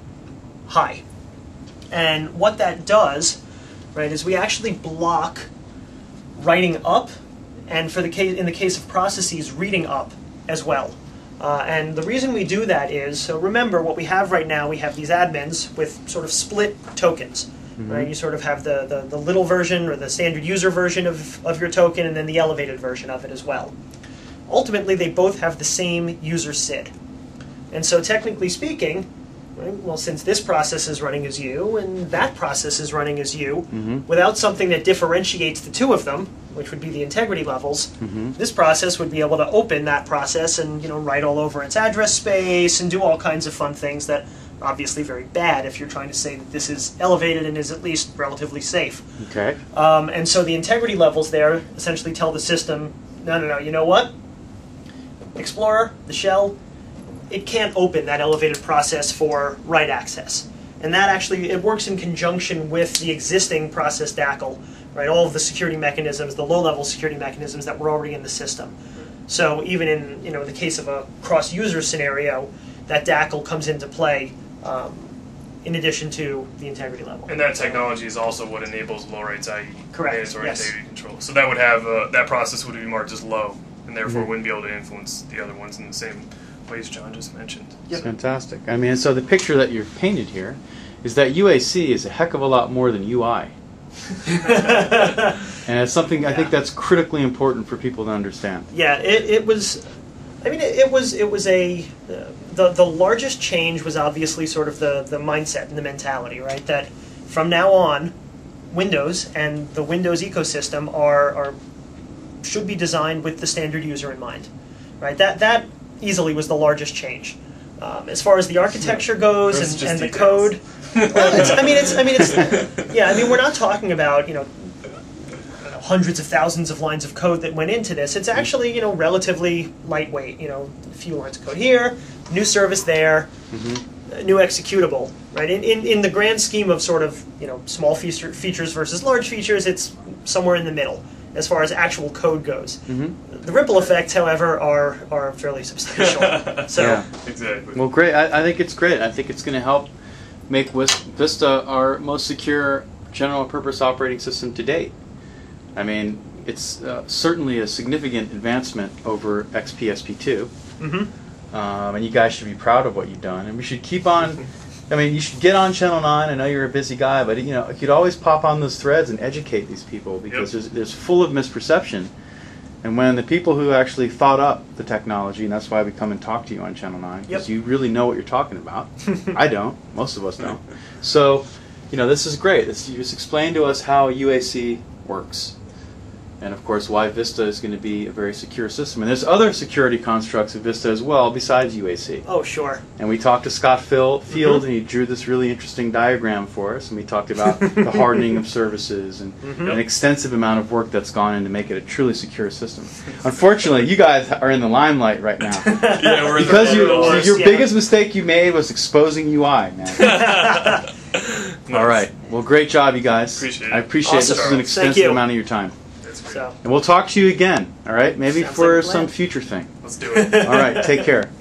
B: high. And what that does, right, is we actually block writing up, and for the case, in the case of processes, reading up as well. Uh, and the reason we do that is, so remember what we have right now, we have these admins with sort of split tokens.
A: Mm-hmm.
B: Right? You sort of have the, the, the little version or the standard user version of, of your token, and then the elevated version of it as well. Ultimately, they both have the same user S I D. And so technically speaking, right, well, since this process is running as you and that process is running as you,
A: Mm-hmm.
B: without something that differentiates the two of them, which would be the integrity levels,
A: Mm-hmm.
B: this process would be able to open that process and, you know, write all over its address space and do all kinds of fun things that are obviously very bad if you're trying to say that this is elevated and is at least relatively safe.
A: Okay.
B: Um, and so the integrity levels there essentially tell the system, no, no, no, you know what? Explorer, the shell, it can't open that elevated process for write access. And that actually, it works in conjunction with the existing process D A C L, right? All of the security mechanisms, the low-level security mechanisms that were already in the system. So even in, you know, the case of a cross-user scenario, that D A C L comes into play um, in addition to the integrity level.
C: And that technology is also what enables low rights, that is,
B: Correct,
C: mandatory
B: yes.
C: integrity control. So that would have uh, that process would be marked as low, and therefore
A: Mhm.
C: wouldn't be able to influence the other ones in the same ways John just mentioned.
B: Yep.
A: Fantastic. I mean, so the picture that you've painted here is that U A C is a heck of a lot more than U I. And it's something I think
B: Yeah.
A: that's critically important for people to understand.
B: Yeah, it, it was. I mean, it, it was it was a uh, the the largest change was obviously sort of the the mindset and the mentality, right? That from now on, Windows and the Windows ecosystem are are should be designed with the standard user in mind, right? That that easily was the largest change. Um, as far as the architecture goes
C: Those
B: and,
C: just
B: and the
C: details.
B: code, well, it's, I mean, it's I mean, it's yeah. I mean, we're not talking about, you know, hundreds of thousands of lines of code that went into this. It's actually, you know, relatively lightweight. You know, a few lines of code here, new service there,
A: Mm-hmm.
B: a new executable, right? In, in in the grand scheme of sort of, you know, small feature features versus large features, it's somewhere in the middle as far as actual code goes.
A: Mm-hmm.
B: The ripple effects, however, are are fairly substantial. So.
A: Yeah.
C: Exactly.
A: Well, great. I, I think it's great. I think it's going to help make Wis- Vista our most secure general purpose operating system to date. I mean, it's uh, certainly a significant advancement over X P S P two.
B: Mm-hmm.
A: Um, and you guys should be proud of what you've done. And we should keep on. I mean, you should get on Channel nine. I know you're a busy guy, but you know, you could always pop on those threads and educate these people because
C: Yep.
A: there's, there's full of misperception. And when the people who actually thought up the technology, and that's why we come and talk to you on Channel nine, because
B: Yep.
A: you really know what you're talking about. I don't. Most of us don't. So, you know, this is great. This, you just explained to us how U A C works. And of course, why Vista is going to be a very secure system. And there's other security constructs of Vista as well, besides U A C.
B: Oh, sure.
A: And we talked to Scott Phil, Field,
B: Mhm.
A: and he drew this really interesting diagram for us. And we talked about the hardening of services and
B: Mhm.
A: an extensive amount of work that's gone in to make it a truly secure system. Unfortunately, you guys are in the limelight right now.
C: Yeah, we're
A: Because
C: the
A: you,
C: worst.
A: your
B: yeah.
A: biggest mistake you made was exposing U I, man. All right. Well, great job, you guys.
C: Appreciate it.
A: I appreciate
B: Awesome.
A: this was an
B: Thank
A: extensive
B: you.
A: amount of your time.
C: That's great.
B: So.
A: And we'll talk to you again, all right? Maybe
B: Sounds
A: for
B: like a plan.
A: some future thing.
C: Let's do it.
A: All right, take care.